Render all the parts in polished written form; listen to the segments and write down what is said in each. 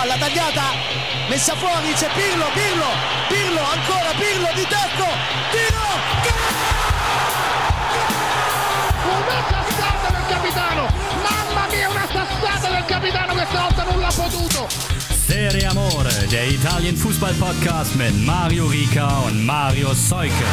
palla tagliata, messa fuori, c'è Pirlo, ancora Pirlo di tacco, tiro, una sassata del capitano, mamma mia, una sassata del capitano, questa volta non l'ha potuto. Serie Amore, der Italien-Fußball-Podcast mit Mario Rica und Mario Seuke.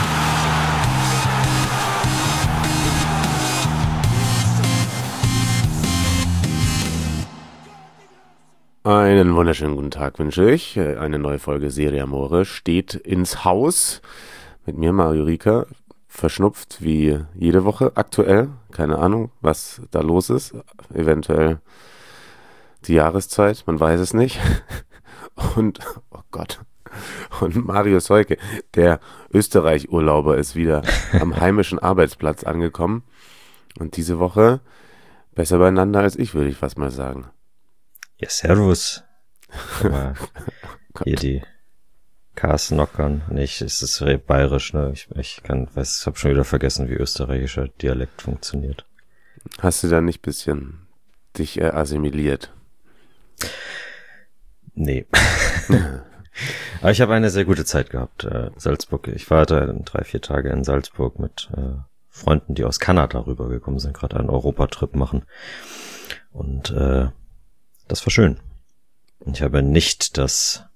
Einen wunderschönen guten Tag wünsche ich. Eine neue Folge Serie Amore steht ins Haus. Mit mir, Mario Rica, verschnupft wie jede Woche aktuell. Keine Ahnung, was da los ist. Eventuell die Jahreszeit, man weiß es nicht. Und, oh Gott, und Mario Seuke, der Österreich-Urlauber, ist wieder am heimischen Arbeitsplatz angekommen. Und diese Woche besser beieinander als ich, würde ich fast mal sagen. Ja, servus. Aber hier die Ks knockern. Nicht, es ist bayerisch, ne? Ich hab schon wieder vergessen, wie österreichischer Dialekt funktioniert. Hast du da nicht ein bisschen dich assimiliert? Nee. Aber ich habe eine sehr gute Zeit gehabt. Salzburg. Ich war da 3-4 Tage in Salzburg mit Freunden, die aus Kanada rübergekommen sind, gerade einen Europatrip machen. Und das war schön. Ich habe nicht das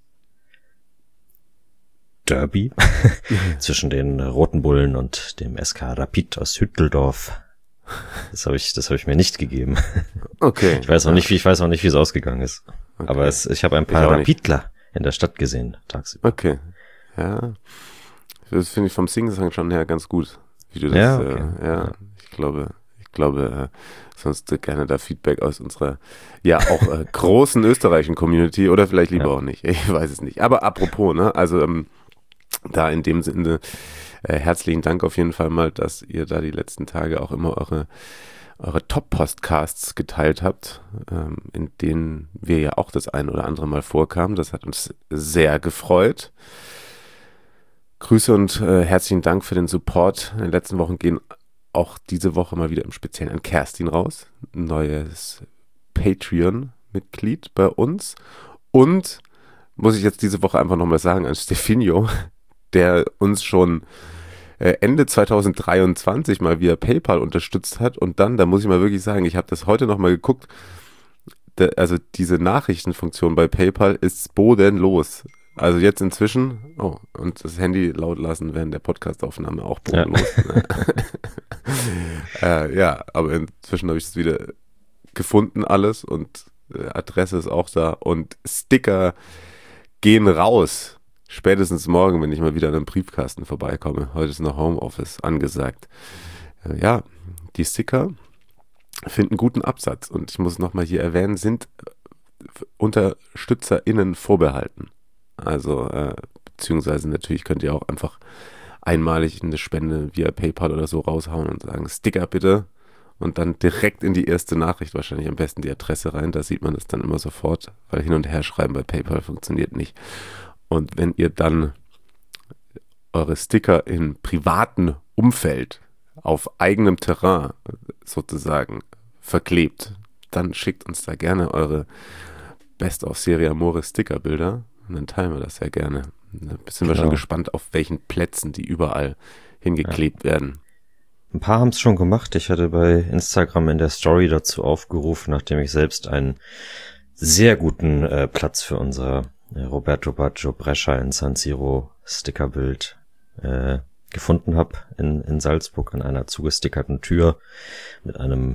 Derby zwischen den Roten Bullen und dem SK Rapid aus Hütteldorf. Das habe ich mir nicht gegeben. Okay. Ich weiß auch nicht, wie es ausgegangen ist. Okay. Aber ich habe ein paar Rapidler in der Stadt gesehen, tagsüber. Okay. Ja. Das finde ich vom Singsang schon her ganz gut, wie du das, ja, okay. Ich glaube, sonst gerne da Feedback aus unserer, ja, auch großen österreichischen Community oder vielleicht lieber auch nicht. Ich weiß es nicht. Aber apropos, ne, also da in dem Sinne herzlichen Dank auf jeden Fall mal, dass ihr da die letzten Tage auch immer eure Top-Podcasts geteilt habt, in denen wir ja auch das ein oder andere Mal vorkamen. Das hat uns sehr gefreut. Grüße und herzlichen Dank für den Support. In den letzten Wochen gehen auch diese Woche mal wieder im Speziellen an Kerstin raus. Ein neues Patreon-Mitglied bei uns. Und, muss ich jetzt diese Woche einfach nochmal sagen, an Stefinho, der uns schon Ende 2023 mal via PayPal unterstützt hat. Und dann, da muss ich mal wirklich sagen, ich habe das heute nochmal geguckt, also diese Nachrichtenfunktion bei PayPal ist bodenlos. Also jetzt inzwischen, und das Handy laut lassen während der Podcastaufnahme auch bodenlos. Ja, aber inzwischen habe ich es wieder gefunden alles und Adresse ist auch da und Sticker gehen raus. Spätestens morgen, wenn ich mal wieder an einem Briefkasten vorbeikomme. Heute ist noch Homeoffice angesagt. Ja, die Sticker finden guten Absatz und ich muss nochmal hier erwähnen, sind UnterstützerInnen vorbehalten. Also, beziehungsweise natürlich könnt ihr auch einfach einmalig eine Spende via PayPal oder so raushauen und sagen, Sticker bitte. Und dann direkt in die erste Nachricht wahrscheinlich am besten die Adresse rein. Da sieht man das dann immer sofort, weil hin und her schreiben bei PayPal funktioniert nicht. Und wenn ihr dann eure Sticker im privaten Umfeld auf eigenem Terrain sozusagen verklebt, dann schickt uns da gerne eure Best of Serie Amore Stickerbilder. Und dann teilen wir das sehr gerne. Ein bisschen wir schon gespannt, auf welchen Plätzen die überall hingeklebt werden. Ein paar haben es schon gemacht. Ich hatte bei Instagram in der Story dazu aufgerufen, nachdem ich selbst einen sehr guten Platz für unser Roberto Baggio Brescia in San Siro Stickerbild gefunden habe in Salzburg an einer zugestickerten Tür mit einem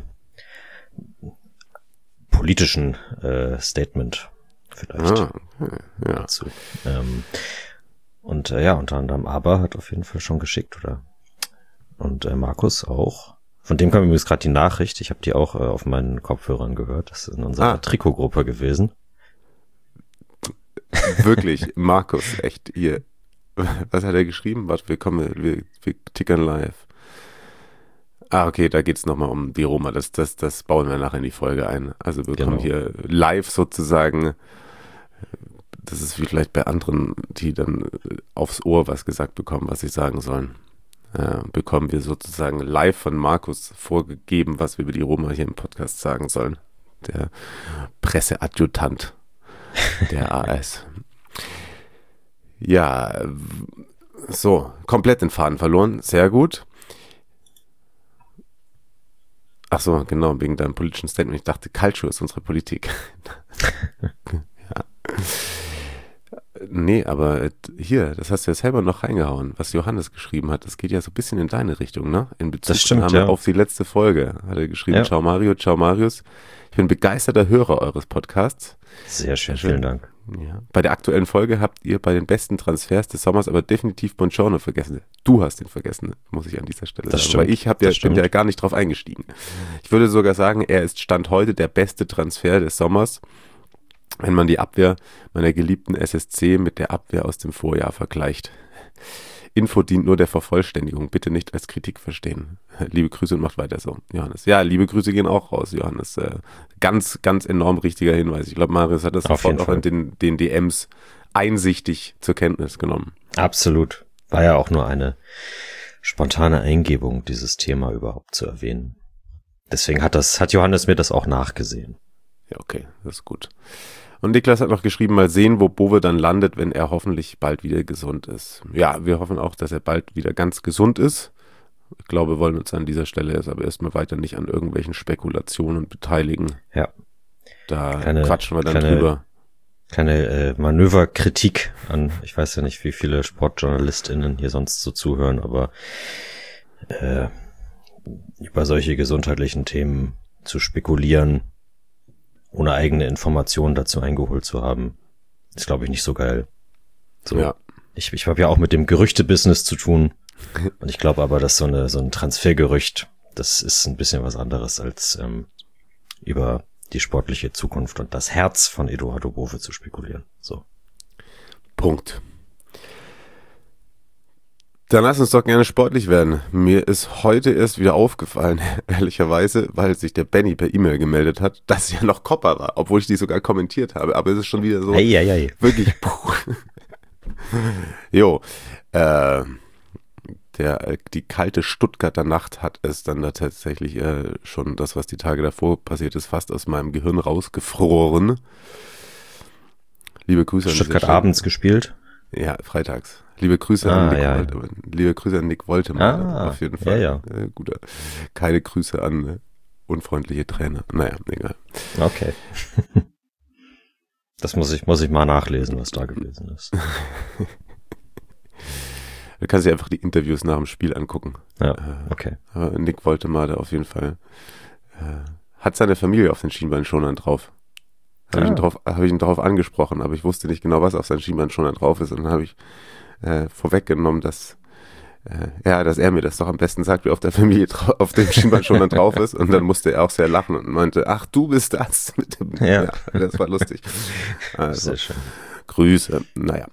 politischen Statement vielleicht dazu. Und unter anderem Aber hat auf jeden Fall schon geschickt, oder? Und Markus auch. Von dem kam übrigens gerade die Nachricht. Ich habe die auch auf meinen Kopfhörern gehört. Das ist in unserer Trikotgruppe gewesen. Wirklich, Markus, echt hier. Was hat er geschrieben? Warte, wir tickern live. Okay, da geht's nochmal um die Roma. Das bauen wir nachher in die Folge ein. Also wir kommen hier live sozusagen. Das ist wie vielleicht bei anderen, die dann aufs Ohr was gesagt bekommen, was sie sagen sollen. Bekommen wir sozusagen live von Markus vorgegeben, was wir über die Roma hier im Podcast sagen sollen. Der Presseadjutant Der AS. Ja, so, komplett den Faden verloren. Sehr gut. Ach so, genau, wegen deinem politischen Statement. Ich dachte, Culture ist unsere Politik. Ja. Nee, aber hier, das hast du ja selber noch reingehauen, was Johannes geschrieben hat. Das geht ja so ein bisschen in deine Richtung, ne? In Bezug auf die letzte Folge. Hat er geschrieben, ja. Ciao Mario, ciao Marius. Ich bin begeisterter Hörer eures Podcasts. Sehr schön, vielen Dank. Ja. Bei der aktuellen Folge habt ihr bei den besten Transfers des Sommers aber definitiv Buongiorno vergessen. Du hast ihn vergessen, muss ich an dieser Stelle sagen. Stimmt, weil ich bin ja gar nicht drauf eingestiegen. Ich würde sogar sagen, er ist Stand heute der beste Transfer des Sommers, wenn man die Abwehr meiner geliebten SSC mit der Abwehr aus dem Vorjahr vergleicht. Info dient nur der Vervollständigung, bitte nicht als Kritik verstehen. Liebe Grüße und macht weiter so, Johannes. Ja, liebe Grüße gehen auch raus, Johannes. Ganz, ganz enorm richtiger Hinweis. Ich glaube, Marius hat das sofort auch in den DMs einsichtig zur Kenntnis genommen. Absolut. War ja auch nur eine spontane Eingebung, dieses Thema überhaupt zu erwähnen. Deswegen hat Johannes mir das auch nachgesehen. Ja, okay, das ist gut. Und Niklas hat noch geschrieben, mal sehen, wo Bove dann landet, wenn er hoffentlich bald wieder gesund ist. Ja, wir hoffen auch, dass er bald wieder ganz gesund ist. Ich glaube, wir wollen uns an dieser Stelle jetzt aber erstmal weiter nicht an irgendwelchen Spekulationen beteiligen. Ja. Da quatschen wir dann drüber. Keine Manöverkritik an, ich weiß ja nicht, wie viele SportjournalistInnen hier sonst so zuhören, aber über solche gesundheitlichen Themen zu spekulieren, ohne eigene Informationen dazu eingeholt zu haben, ist, glaube ich, nicht so geil. So, ja. Ich habe ja auch mit dem Gerüchte-Business zu tun. Und ich glaube aber, dass so ein Transfergerücht, das ist ein bisschen was anderes, als über die sportliche Zukunft und das Herz von Eduardo Bove zu spekulieren. So. Punkt. Dann lass uns doch gerne sportlich werden. Mir ist heute erst wieder aufgefallen, ehrlicherweise, weil sich der Benny per E-Mail gemeldet hat, dass ja noch Kopper war, obwohl ich die sogar kommentiert habe. Aber es ist schon wieder so wirklich. Jo, die kalte Stuttgarter Nacht hat es dann da tatsächlich schon das, was die Tage davor passiert ist, fast aus meinem Gehirn rausgefroren. Liebe Grüße an Stuttgart abends gespielt? Ja, freitags. Liebe Grüße an Nick Woltemar, auf jeden Fall. Ja. Guter. Keine Grüße an unfreundliche Trainer. Naja, egal. Okay. Das muss ich mal nachlesen, was da gewesen ist. Du kannst dir einfach die Interviews nach dem Spiel angucken. Ja, okay. Nick Woltemar da auf jeden Fall hat seine Familie auf den Schienbeinschonern drauf. Habe ich ihn darauf angesprochen, aber ich wusste nicht genau, was auf seinen Schienbeinschonern drauf ist. Und dann habe ich vorweggenommen, dass er mir das doch am besten sagt, wie auf der Familie auf dem Schienbeinschoner drauf ist. Und dann musste er auch sehr lachen und meinte, ach, du bist das. Ja, das war lustig. Also, sehr schön. Grüße. Naja.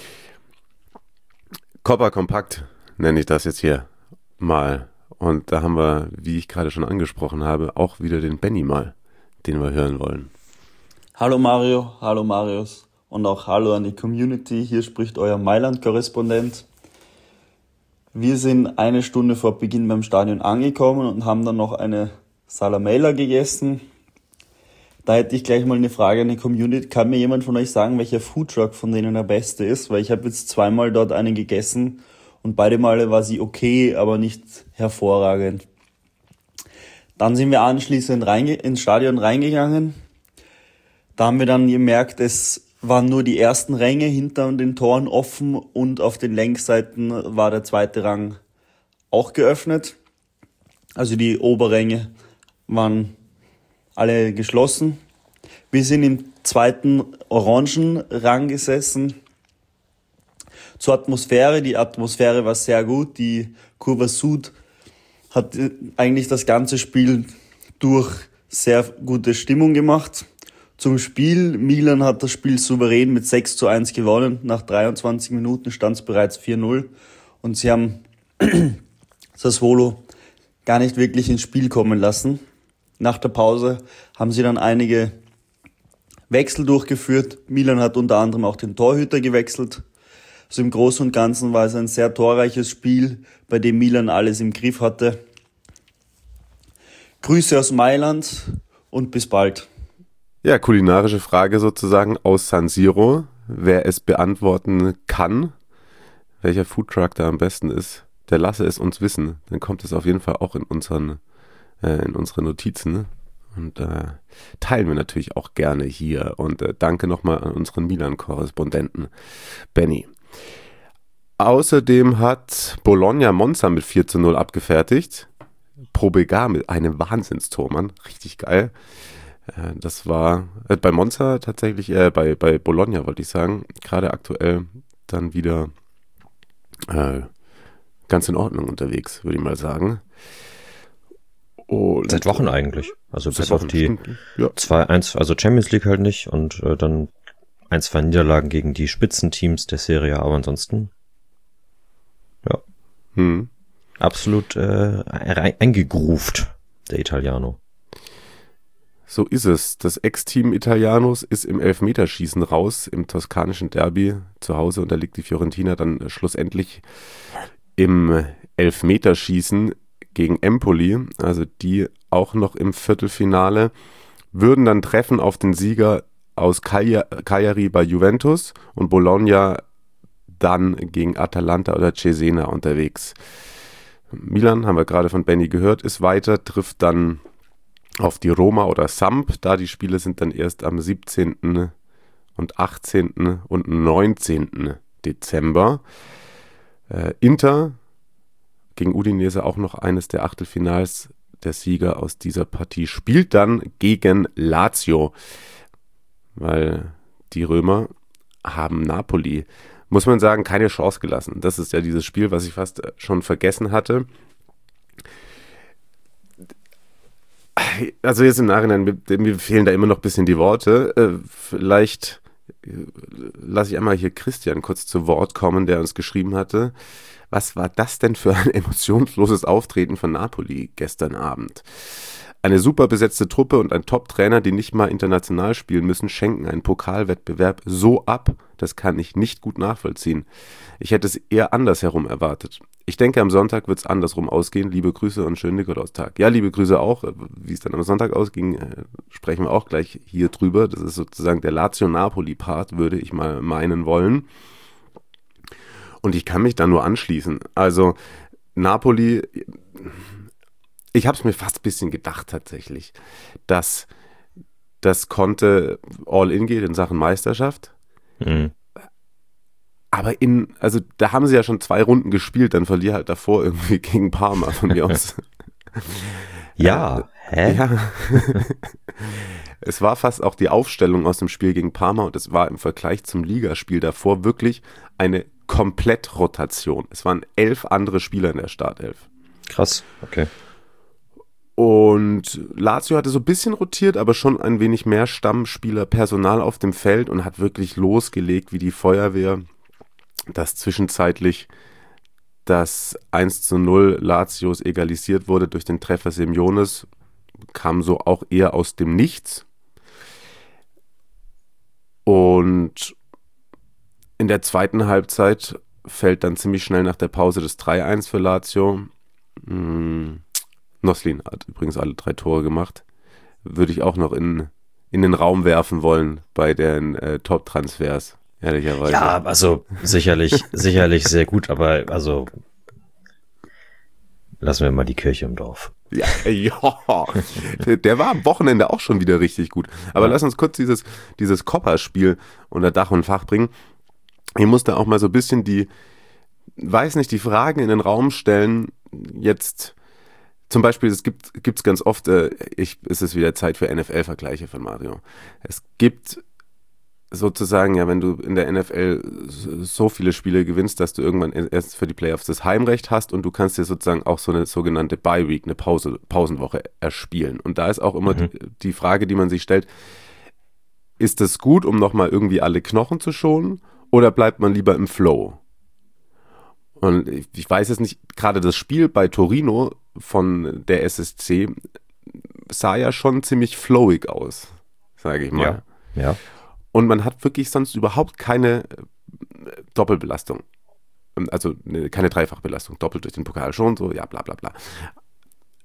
Kopper Kompakt nenne ich das jetzt hier mal. Und da haben wir, wie ich gerade schon angesprochen habe, auch wieder den Benny mal, den wir hören wollen. Hallo Mario, hallo Marius und auch hallo an die Community. Hier spricht euer Mailand-Korrespondent. Wir sind eine Stunde vor Beginn beim Stadion angekommen und haben dann noch eine Salamella gegessen. Da hätte ich gleich mal eine Frage an die Community. Kann mir jemand von euch sagen, welcher Foodtruck von denen der beste ist? Weil ich habe jetzt zweimal dort einen gegessen und beide Male war sie okay, aber nicht hervorragend. Dann sind wir anschließend ins Stadion reingegangen. Da haben wir dann gemerkt, es waren nur die ersten Ränge hinter den Toren offen und auf den Längsseiten war der zweite Rang auch geöffnet. Also die Oberränge waren alle geschlossen. Wir sind im zweiten orangen Rang gesessen. Zur Atmosphäre. Die Atmosphäre war sehr gut. Die Curva Sud hat eigentlich das ganze Spiel durch sehr gute Stimmung gemacht. Zum Spiel. Milan hat das Spiel souverän mit 6:1 gewonnen. Nach 23 Minuten stand es bereits 4:0. Und sie haben Sassuolo gar nicht wirklich ins Spiel kommen lassen. Nach der Pause haben sie dann einige Wechsel durchgeführt. Milan hat unter anderem auch den Torhüter gewechselt. Also im Großen und Ganzen war es ein sehr torreiches Spiel, bei dem Milan alles im Griff hatte. Grüße aus Mailand und bis bald. Ja, kulinarische Frage sozusagen aus San Siro. Wer es beantworten kann, welcher Foodtruck da am besten ist, der lasse es uns wissen. Dann kommt es auf jeden Fall auch in unsere Notizen. Und teilen wir natürlich auch gerne hier. Und danke nochmal an unseren Milan-Korrespondenten Benny. Außerdem hat Bologna Monza mit 4:0 abgefertigt. Probega mit einem Wahnsinnstor, Mann. Richtig geil. Das war bei Monza tatsächlich, bei Bologna wollte ich sagen, gerade aktuell dann wieder ganz in Ordnung unterwegs, würde ich mal sagen. Und seit Wochen eigentlich. Also bis auf die ja. 2-1, also Champions League halt nicht und dann 1-2 Niederlagen gegen die Spitzenteams der Serie A, aber ansonsten ja. Absolut eingegroovt, der Italiano. So ist es. Das Ex-Team Italianos ist im Elfmeterschießen raus, im toskanischen Derby. Zu Hause unterliegt die Fiorentina dann schlussendlich im Elfmeterschießen gegen Empoli. Also die auch noch im Viertelfinale. Würden dann treffen auf den Sieger aus Cagliari bei Juventus und Bologna dann gegen Atalanta oder Cesena unterwegs. Milan, haben wir gerade von Benny gehört, ist weiter, trifft dann auf die Roma oder Samp. Da die Spiele sind dann erst am 17. und 18. und 19. Dezember. Inter gegen Udinese auch noch eines der Achtelfinals. Der Sieger aus dieser Partie spielt dann gegen Lazio, weil die Römer haben Napoli, muss man sagen, keine Chance gelassen. Das ist ja dieses Spiel, was ich fast schon vergessen hatte. Also jetzt im Nachhinein, mir fehlen da immer noch ein bisschen die Worte. Vielleicht lasse ich einmal hier Christian kurz zu Wort kommen, der uns geschrieben hatte. Was war das denn für ein emotionsloses Auftreten von Napoli gestern Abend? Eine super besetzte Truppe und ein Top-Trainer, die nicht mal international spielen müssen, schenken einen Pokalwettbewerb so ab. Das kann ich nicht gut nachvollziehen. Ich hätte es eher andersherum erwartet. Ich denke, am Sonntag wird es andersrum ausgehen. Liebe Grüße und schönen Nikolaustag. Ja, liebe Grüße auch. Wie es dann am Sonntag ausging, sprechen wir auch gleich hier drüber. Das ist sozusagen der Lazio-Napoli-Part, würde ich mal meinen wollen. Und ich kann mich da nur anschließen. Also Napoli, ich habe es mir fast ein bisschen gedacht tatsächlich, dass das konnte All-In geht in Sachen Meisterschaft. Mhm. Aber also da haben sie ja schon 2 Runden gespielt, dann verlier halt davor irgendwie gegen Parma von mir aus. Ja, Ja. Es war fast auch die Aufstellung aus dem Spiel gegen Parma und es war im Vergleich zum Ligaspiel davor wirklich eine Komplettrotation. Es waren 11 andere Spieler in der Startelf. Krass, okay. Und Lazio hatte so ein bisschen rotiert, aber schon ein wenig mehr Stammspieler-Personal auf dem Feld und hat wirklich losgelegt wie die Feuerwehr, dass zwischenzeitlich das 1:0 Lazios egalisiert wurde durch den Treffer Semiones, kam so auch eher aus dem Nichts. Und in der zweiten Halbzeit fällt dann ziemlich schnell nach der Pause das 3:1 für Lazio. Noslin hat übrigens alle 3 Tore gemacht. Würde ich auch noch in den Raum werfen wollen bei den Top-Transfers, ehrlicherweise. Ja, also sicherlich sehr gut, aber also lassen wir mal die Kirche im Dorf. Ja, der war am Wochenende auch schon wieder richtig gut. Aber lass uns kurz dieses Kopper-Spiel unter Dach und Fach bringen. Ich musste auch mal so ein bisschen die Fragen in den Raum stellen. Jetzt zum Beispiel, es gibt's ganz oft, es ist wieder Zeit für NFL-Vergleiche von Mario. Es gibt sozusagen, ja, wenn du in der NFL so viele Spiele gewinnst, dass du irgendwann erst für die Playoffs das Heimrecht hast und du kannst dir sozusagen auch so eine sogenannte Bye-Week, eine Pausenwoche erspielen. Und da ist auch immer die Frage, die man sich stellt, ist das gut, um nochmal irgendwie alle Knochen zu schonen oder bleibt man lieber im Flow? Und ich weiß jetzt nicht, gerade das Spiel bei Torino von der SSC sah ja schon ziemlich flowig aus, sage ich mal. Ja. Und man hat wirklich sonst überhaupt keine Doppelbelastung. Also keine Dreifachbelastung, doppelt durch den Pokal schon, so, ja, bla bla bla.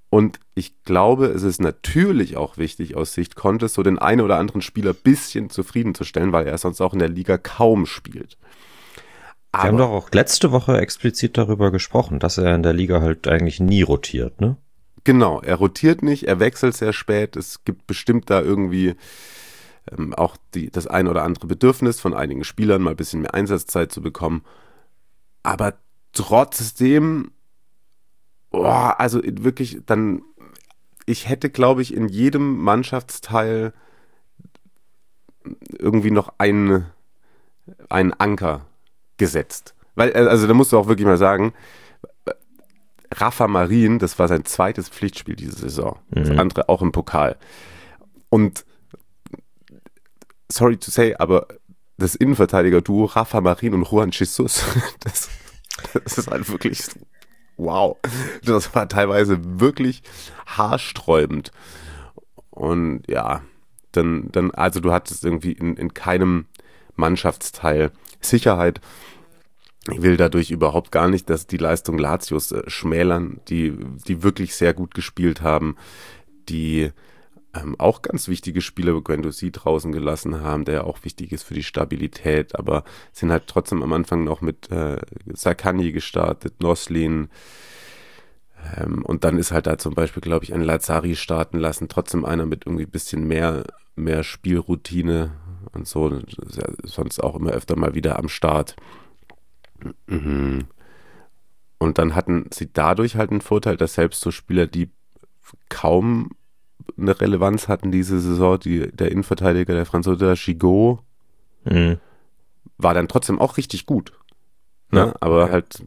Und ich glaube, es ist natürlich auch wichtig aus Sicht Contes, so den einen oder anderen Spieler ein bisschen zufriedenzustellen, weil er sonst auch in der Liga kaum spielt. Wir haben doch auch letzte Woche explizit darüber gesprochen, dass er in der Liga halt eigentlich nie rotiert, ne? Genau, er rotiert nicht, er wechselt sehr spät. Es gibt bestimmt da irgendwie auch das ein oder andere Bedürfnis von einigen Spielern, mal ein bisschen mehr Einsatzzeit zu bekommen. Aber trotzdem, also wirklich dann, ich hätte, glaube ich, in jedem Mannschaftsteil irgendwie noch einen Anker gesetzt. Weil, also da musst du auch wirklich mal sagen, Rafa Marin, das war sein zweites Pflichtspiel diese Saison. Das andere auch im Pokal. Und sorry to say, aber das Innenverteidiger-Duo Rafa Marin und Juan Jesus, das ist halt wirklich wow. Das war teilweise wirklich haarsträubend. Und ja, dann also du hattest irgendwie in keinem Mannschaftsteil Sicherheit. Ich will dadurch überhaupt gar nicht, dass die Leistung Lazios schmälern, die wirklich sehr gut gespielt haben, die auch ganz wichtige Spieler wie Guendouzi draußen gelassen haben, der auch wichtig ist für die Stabilität, aber sind halt trotzdem am Anfang noch mit Zaccagni gestartet, Noslin, und dann ist halt da zum Beispiel, glaube ich, ein Lazzari starten lassen, trotzdem einer mit irgendwie ein bisschen mehr Spielroutine und so, ist ja sonst auch immer öfter mal wieder am Start. Und dann hatten sie dadurch halt einen Vorteil, dass selbst so Spieler, die kaum eine Relevanz hatten diese Saison, der Innenverteidiger, der Franzose Gigot, war dann trotzdem auch richtig gut. Ne? Ja. Aber halt,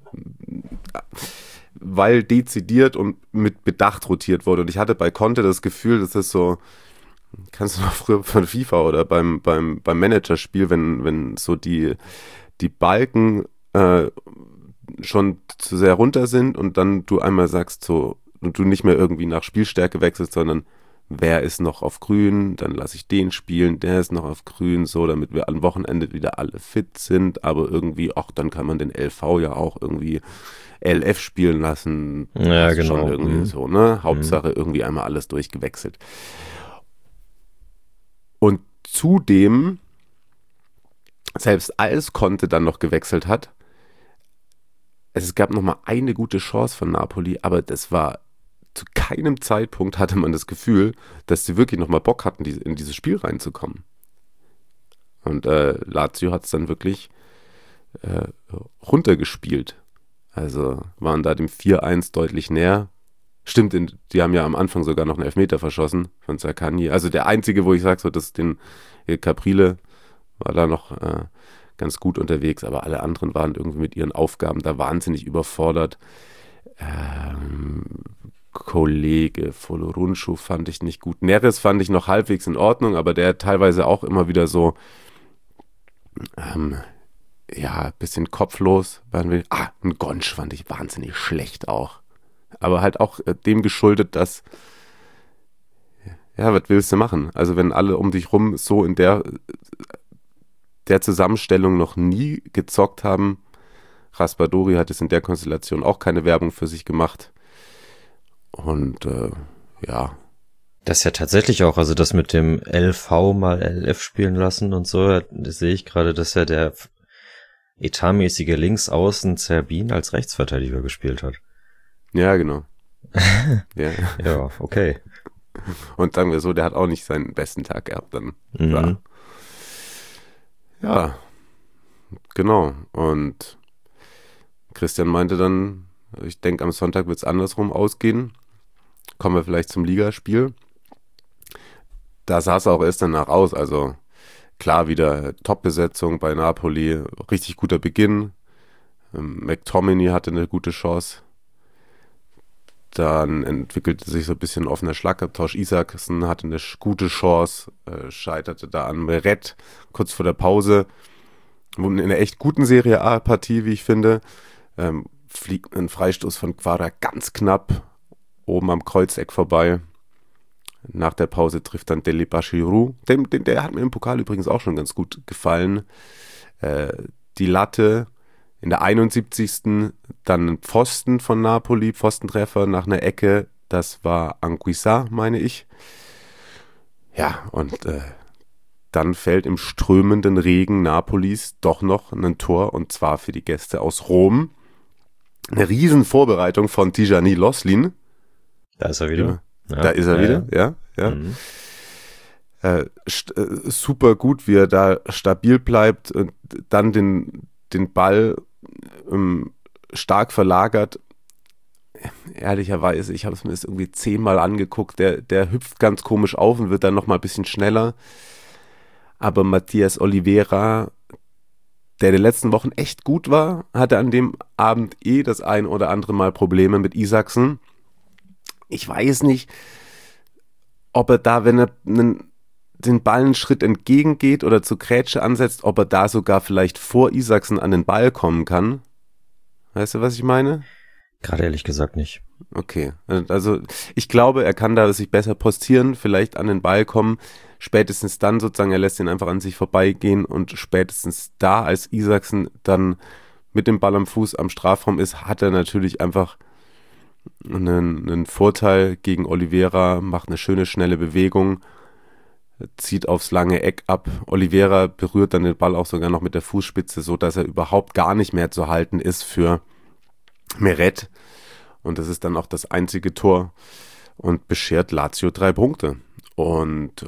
weil dezidiert und mit Bedacht rotiert wurde. Und ich hatte bei Conte das Gefühl, dass das so, kannst du noch früher von FIFA oder beim Managerspiel, wenn so die Balken schon zu sehr runter sind und dann du einmal sagst so, und du nicht mehr irgendwie nach Spielstärke wechselst, sondern wer ist noch auf grün, dann lasse ich den spielen, der ist noch auf grün, so, damit wir am Wochenende wieder alle fit sind, aber irgendwie, dann kann man den LV ja auch irgendwie LF spielen lassen. Ja, genau. Schon irgendwie so, ne? Hauptsache irgendwie einmal alles durchgewechselt. Und zudem, selbst als Conte dann noch gewechselt hat, es gab noch mal eine gute Chance von Napoli, aber das war zu keinem Zeitpunkt hatte man das Gefühl, dass sie wirklich noch mal Bock hatten, in dieses Spiel reinzukommen. Und Lazio hat es dann wirklich runtergespielt. Also waren da dem 4-1 deutlich näher. Stimmt, die haben ja am Anfang sogar noch einen Elfmeter verschossen von Zaccagni. Also der einzige, wo ich sage, so, dass den Caprile war da noch ganz gut unterwegs, aber alle anderen waren irgendwie mit ihren Aufgaben da wahnsinnig überfordert. Kollege Folorunschu fand ich nicht gut. Neres fand ich noch halbwegs in Ordnung, aber der teilweise auch immer wieder so ein bisschen kopflos. Ein Gonsch fand ich wahnsinnig schlecht auch. Aber halt auch dem geschuldet, dass was willst du machen? Also wenn alle um dich rum so in der Zusammenstellung noch nie gezockt haben, Raspadori hat es in der Konstellation auch keine Werbung für sich gemacht. Und Das ist ja tatsächlich auch, also das mit dem LV mal LF spielen lassen und so, das sehe ich gerade, dass ja der etatmäßige Linksaußen Zerbin als Rechtsverteidiger gespielt hat. Ja, genau. Ja. Ja, okay. Und sagen wir so, der hat auch nicht seinen besten Tag gehabt dann. Ja, genau. Und Christian meinte dann, ich denke, am Sonntag wird es andersrum ausgehen. Kommen wir vielleicht zum Ligaspiel. Da sah es auch erst danach aus. Also klar, wieder Top-Besetzung bei Napoli. Richtig guter Beginn. McTominay hatte eine gute Chance. Dann entwickelte sich so ein bisschen offener Schlagabtausch. Isaksen hatte eine gute Chance, scheiterte da an Meret kurz vor der Pause. In einer echt guten Serie A-Partie, wie ich finde, fliegt ein Freistoß von Kvara ganz knapp oben am Kreuzeck vorbei. Nach der Pause trifft dann Deli Bashiru. Der hat mir im Pokal übrigens auch schon ganz gut gefallen. Die Latte in der 71. Dann ein Pfosten von Napoli, Pfostentreffer nach einer Ecke Das war Anguissa, meine ich. Ja, und dann fällt im strömenden Regen Napolis doch noch ein Tor, und zwar für die Gäste aus Rom. Eine riesen Vorbereitung von Tijani Loslin. Da ist er wieder. Ja, da ist er wieder, ja. Mhm. Super gut, wie er da stabil bleibt und dann den Ball stark verlagert. Ehrlicherweise, ich habe es mir jetzt irgendwie 10-mal angeguckt, der hüpft ganz komisch auf und wird dann nochmal ein bisschen schneller. Aber Matías Oliveira, der in den letzten Wochen echt gut war, hatte an dem Abend das ein oder andere Mal Probleme mit Isaksen. Ich weiß nicht, ob er da, wenn er den Ball einen Schritt entgegengeht oder zur Grätsche ansetzt, ob er da sogar vielleicht vor Isaksen an den Ball kommen kann. Weißt du, was ich meine? Gerade ehrlich gesagt nicht. Okay, also ich glaube, er kann da sich besser postieren, vielleicht an den Ball kommen. Spätestens dann sozusagen, er lässt ihn einfach an sich vorbeigehen, und spätestens da, als Isaksen dann mit dem Ball am Fuß am Strafraum ist, hat er natürlich einfach einen Vorteil gegen Oliveira, macht eine schöne, schnelle Bewegung, zieht aufs lange Eck ab. Oliveira berührt dann den Ball auch sogar noch mit der Fußspitze, so dass er überhaupt gar nicht mehr zu halten ist für Meret. Und das ist dann auch das einzige Tor und beschert Lazio 3 Punkte. Und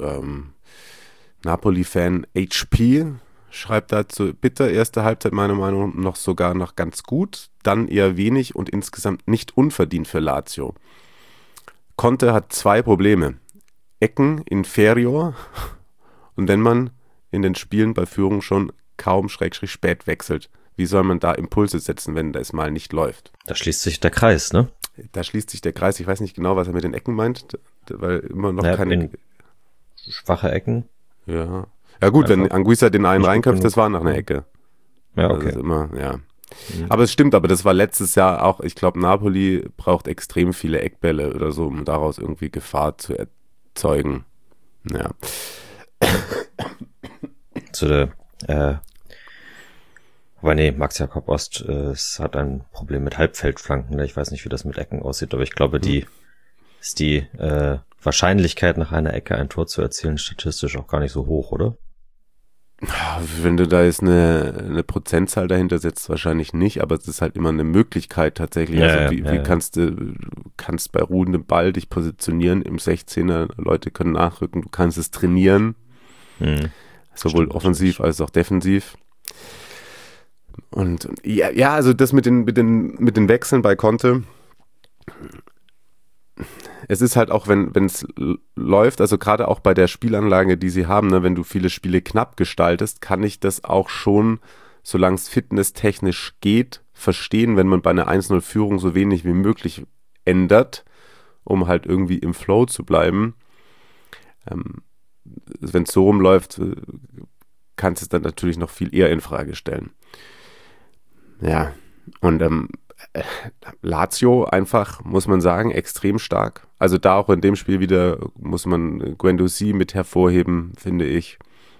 Napoli-Fan HP schreibt dazu: bitter, erste Halbzeit meiner Meinung nach sogar noch ganz gut, dann eher wenig und insgesamt nicht unverdient für Lazio. Conte hat 2 Probleme. Ecken inferior, und wenn man in den Spielen bei Führung schon kaum spät wechselt, wie soll man da Impulse setzen, wenn das mal nicht läuft? Da schließt sich der Kreis, ne? Da schließt sich der Kreis. Ich weiß nicht genau, was er mit den Ecken meint, weil immer noch keine... Schwache Ecken? Ja. Ja gut, einfach, wenn Anguissa den einen reinköpft, das war nach einer Ecke. Ja, okay. Das ist immer, ja. Aber es stimmt, aber das war letztes Jahr auch, ich glaube, Napoli braucht extrem viele Eckbälle oder so, um daraus irgendwie Gefahr zu erzeugen. Ja. Aber nee, Max Jakob Ost es hat ein Problem mit Halbfeldflanken. Ich weiß nicht, wie das mit Ecken aussieht, aber ich glaube, die Wahrscheinlichkeit, nach einer Ecke ein Tor zu erzielen, statistisch auch gar nicht so hoch, oder? Wenn du da jetzt eine Prozentzahl dahinter setzt, wahrscheinlich nicht, aber es ist halt immer eine Möglichkeit tatsächlich. Ja, also wie kannst bei ruhendem Ball dich positionieren im 16er, Leute können nachrücken, du kannst es trainieren, sowohl offensiv als auch defensiv. Und ja, also das mit den Wechseln bei Conte, es ist halt auch, wenn es läuft, also gerade auch bei der Spielanlage, die sie haben, ne, wenn du viele Spiele knapp gestaltest, kann ich das auch schon, solange es fitnesstechnisch geht, verstehen, wenn man bei einer 1-0-Führung so wenig wie möglich ändert, um halt irgendwie im Flow zu bleiben. Wenn es so rumläuft, kannst du es dann natürlich noch viel eher in Frage stellen. Ja, und Lazio einfach, muss man sagen, extrem stark. Also da auch in dem Spiel wieder muss man Guendouzi mit hervorheben, finde ich.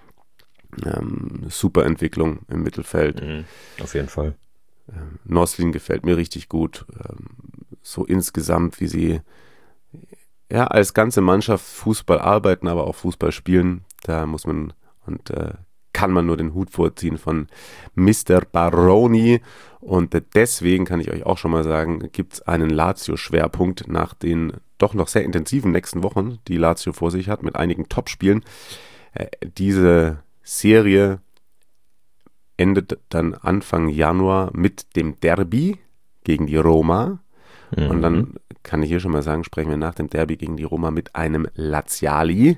Super Entwicklung im Mittelfeld. Auf jeden Fall. Noslin gefällt mir richtig gut. So insgesamt, wie sie ja als ganze Mannschaft Fußball arbeiten, aber auch Fußball spielen, da muss man und kann man nur den Hut vorziehen von Mr. Baroni. Und deswegen kann ich euch auch schon mal sagen, gibt es einen Lazio-Schwerpunkt nach den doch noch sehr intensiven nächsten Wochen, die Lazio vor sich hat, mit einigen Topspielen. Diese Serie endet dann Anfang Januar mit dem Derby gegen die Roma. Und dann kann ich hier schon mal sagen, sprechen wir nach dem Derby gegen die Roma mit einem Laziali.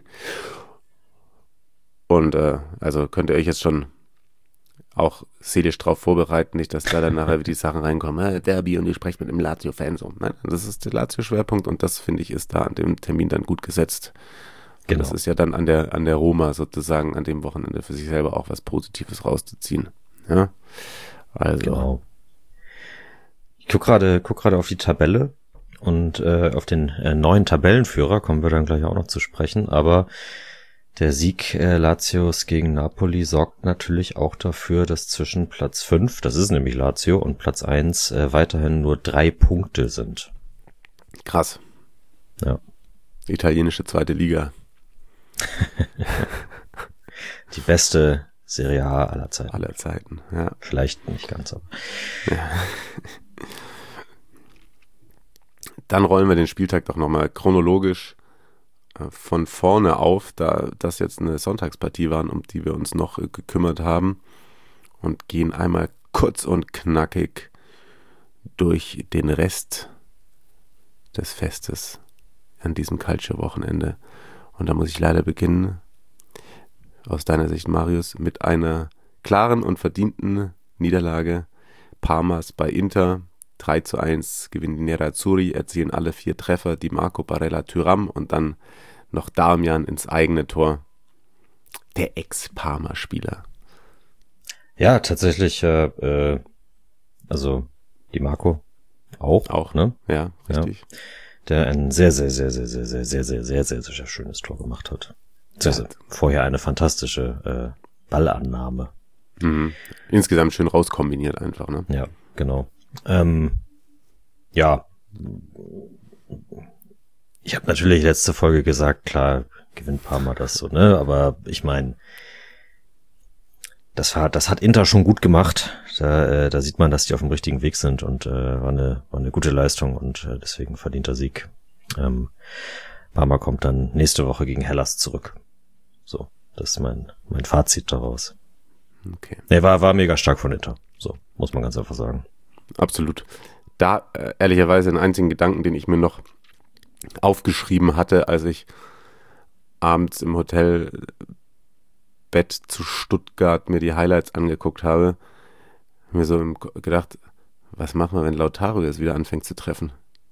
Und also könnt ihr euch jetzt schon auch seelisch drauf vorbereiten, nicht, dass da dann nachher die Sachen reinkommen, Derby und ihr sprecht mit einem Lazio-Fan so. Nein, das ist der Lazio-Schwerpunkt und das, finde ich, ist da an dem Termin dann gut gesetzt. Genau. Das ist ja dann an der Roma sozusagen an dem Wochenende für sich selber auch was Positives rauszuziehen. Ja, also. Genau. Ich guck gerade auf die Tabelle und auf den neuen Tabellenführer kommen wir dann gleich auch noch zu sprechen, aber der Sieg Lazios gegen Napoli sorgt natürlich auch dafür, dass zwischen Platz 5, das ist nämlich Lazio, und Platz 1 weiterhin nur 3 Punkte sind. Krass. Ja. Italienische zweite Liga. Die beste Serie A aller Zeiten. Aller Zeiten, ja. Vielleicht nicht ganz, aber. Ja. Dann rollen wir den Spieltag doch nochmal chronologisch von vorne auf, da das jetzt eine Sonntagspartie waren, um die wir uns noch gekümmert haben, und gehen einmal kurz und knackig durch den Rest des Festes an diesem Calcio-Wochenende. Und da muss ich leider beginnen, aus deiner Sicht, Marius, mit einer klaren und verdienten Niederlage Parmas bei Inter. 3:1 gewinnen die Nerazzurri, erzielen alle 4 Treffer, die Marco Barella Thuram und dann noch Darmian ins eigene Tor. Der Ex-Parma-Spieler. Ja, tatsächlich, also die Marco auch, ne? Ja, richtig. Ja. Der ein sehr schönes Tor gemacht hat. Also vorher eine fantastische Ballannahme. Mhm. Insgesamt schön rauskombiniert einfach, ne? Ja, genau. Ja. Ich habe natürlich letzte Folge gesagt, klar, gewinnt Parma das so, ne? Aber ich meine, das hat Inter schon gut gemacht. Da sieht man, dass die auf dem richtigen Weg sind und war eine gute Leistung und deswegen verdienter Sieg. Parma kommt dann nächste Woche gegen Hellas zurück. So, das ist mein Fazit daraus. Okay. Nee, war mega stark von Inter. So, muss man ganz einfach sagen. Absolut. Da ehrlicherweise einen einzigen Gedanken, den ich mir noch aufgeschrieben hatte, als ich abends im Hotelbett zu Stuttgart mir die Highlights angeguckt habe, mir so gedacht, was machen wir, wenn Lautaro jetzt wieder anfängt zu treffen?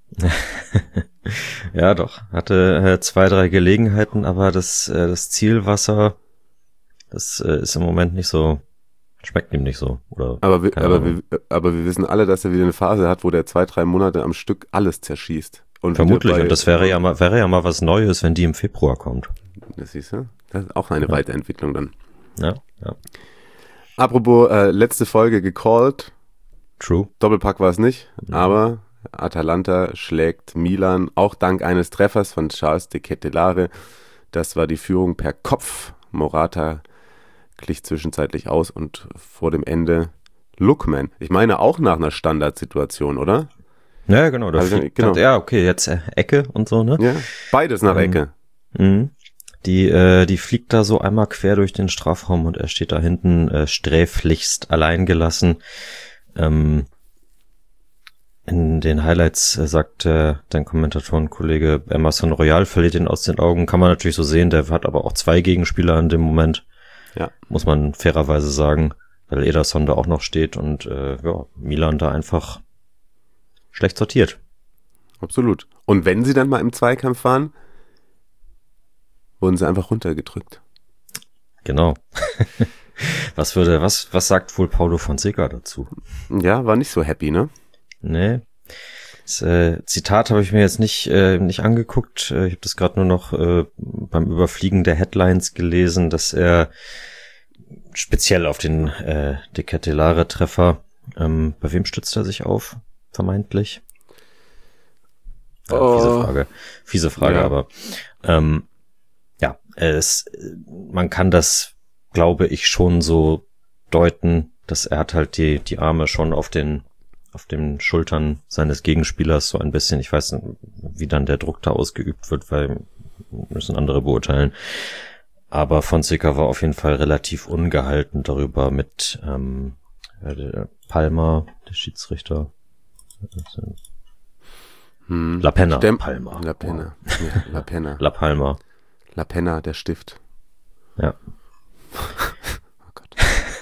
Ja, doch. Hatte 2, 3 Gelegenheiten, aber das Zielwasser, das ist im Moment nicht so, schmeckt ihm nicht so. Oder aber wir wissen alle, dass er wieder eine Phase hat, wo der 2, 3 Monate am Stück alles zerschießt. Und vermutlich, und das wäre ja mal was Neues, wenn die im Februar kommt. Das siehst du? Das ist auch eine Weiterentwicklung dann. Ja. Apropos letzte Folge gecallt. True. Doppelpack war es nicht, aber Atalanta schlägt Milan, auch dank eines Treffers von Charles de Kettelare. Das war die Führung per Kopf. Morata glich zwischenzeitlich aus und vor dem Ende Lookman. Ich meine auch nach einer Standardsituation, oder? Ja, genau. Genau. Ja, okay, jetzt Ecke und so, ne? Ja, beides nach Ecke. Die fliegt da so einmal quer durch den Strafraum und er steht da hinten sträflichst allein gelassen. In den Highlights sagt dein Kommentatorenkollege Emerson Royal verliert ihn aus den Augen. Kann man natürlich so sehen, der hat aber auch 2 Gegenspieler in dem Moment. Ja. Muss man fairerweise sagen, weil Ederson da auch noch steht und Milan da einfach schlecht sortiert. Absolut. Und wenn sie dann mal im Zweikampf waren, wurden sie einfach runtergedrückt. Genau. Was sagt wohl Paulo Fonseca dazu? Ja, war nicht so happy, ne? Nee. Das Zitat habe ich mir jetzt nicht angeguckt. Ich habe das gerade nur noch beim Überfliegen der Headlines gelesen, dass er speziell auf den De Kettelare-Treffer, bei wem stützt er sich auf? Vermeintlich? Fiese Frage, ja. Aber man kann das, glaube ich, schon so deuten, dass er hat halt die Arme schon auf den Schultern seines Gegenspielers so ein bisschen, ich weiß nicht, wie dann der Druck da ausgeübt wird, weil müssen andere beurteilen. Aber Fonseca war auf jeden Fall relativ ungehalten darüber mit Palmer, der Schiedsrichter. La Penna. Palmer. La Penna. Ja, La Penna. La Palma. La Penna, der Stift. Ja. Oh Gott.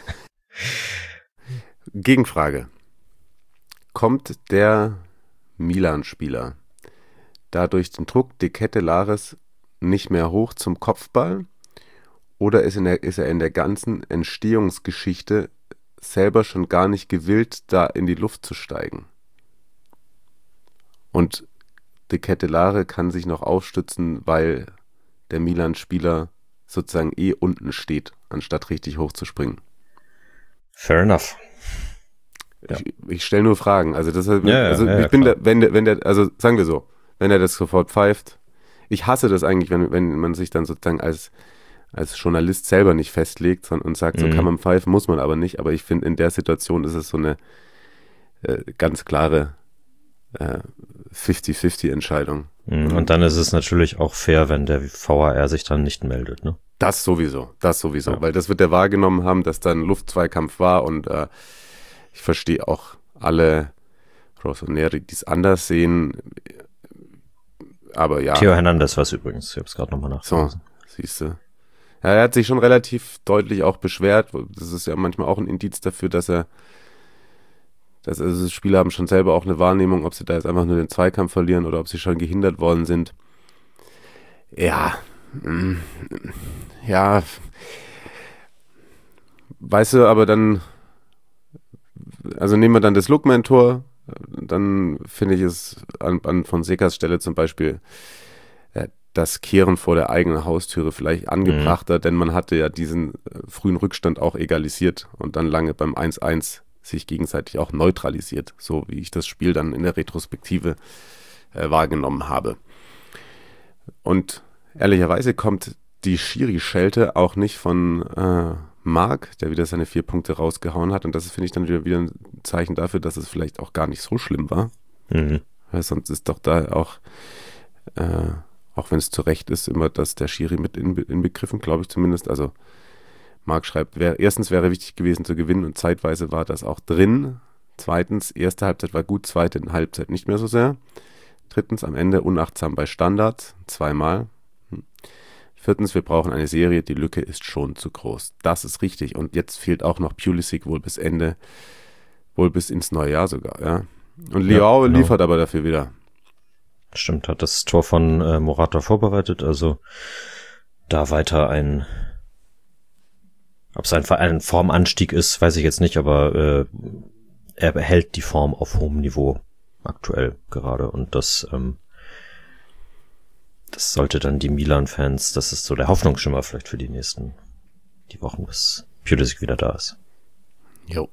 Gegenfrage. Kommt der Milan-Spieler da durch den Druck De Kettelares nicht mehr hoch zum Kopfball oder ist er in der ganzen Entstehungsgeschichte selber schon gar nicht gewillt, da in die Luft zu steigen? Und De Kettelare kann sich noch aufstützen, weil der Milan-Spieler sozusagen unten steht, anstatt richtig hoch zu springen. Fair enough. Ich stelle nur Fragen. Also das, ich bin da, wenn der, also sagen wir so, wenn er das sofort pfeift. Ich hasse das eigentlich, wenn man sich dann sozusagen als Journalist selber nicht festlegt und sagt, so kann man pfeifen, muss man aber nicht. Aber ich finde, in der Situation ist es so eine ganz klare 50-50-Entscheidung. Und dann ist es natürlich auch fair, wenn der VAR sich dann nicht meldet, ne? Das sowieso, Ja. weil das wird er wahrgenommen haben, dass da ein Luftzweikampf war und ich verstehe auch alle Rossoneri, die es anders sehen, aber ja. Theo Hernandez war es übrigens, ich habe es gerade nochmal nachgelesen. So, siehst du. Ja, er hat sich schon relativ deutlich auch beschwert, das ist ja manchmal auch ein Indiz dafür, dass die Spieler haben schon selber auch eine Wahrnehmung, ob sie da jetzt einfach nur den Zweikampf verlieren oder ob sie schon gehindert worden sind. Ja, weißt du, aber dann, also nehmen wir dann das Lookman-Tor, dann finde ich es an Fonsecas Stelle zum Beispiel das Kehren vor der eigenen Haustüre vielleicht angebrachter, denn man hatte ja diesen frühen Rückstand auch egalisiert und dann lange beim 1-1 sich gegenseitig auch neutralisiert, so wie ich das Spiel dann in der Retrospektive wahrgenommen habe. Und ehrlicherweise kommt die Schiri-Schelte auch nicht von Marc, der wieder seine 4 Punkte rausgehauen hat. Und das finde ich dann wieder ein Zeichen dafür, dass es vielleicht auch gar nicht so schlimm war. Weil sonst ist doch da auch wenn es zu Recht ist, immer, dass der Schiri mit inbegriffen, glaube ich zumindest. Also Marc schreibt, erstens wäre wichtig gewesen zu gewinnen und zeitweise war das auch drin. Zweitens, erste Halbzeit war gut, zweite Halbzeit nicht mehr so sehr. Drittens, am Ende unachtsam bei Standards, 2-mal. Viertens, wir brauchen eine Serie, die Lücke ist schon zu groß. Das ist richtig. Und jetzt fehlt auch noch Pulisic wohl bis ins neue Jahr sogar. Ja. Und Leao liefert aber dafür wieder. Stimmt, hat das Tor von Morata vorbereitet, also da weiter ob es ein Formanstieg ist, weiß ich jetzt nicht, aber er behält die Form auf hohem Niveau aktuell gerade und das sollte dann die Milan-Fans, das ist so der Hoffnungsschimmer vielleicht für die Wochen, bis Pulisic wieder da ist. Jo.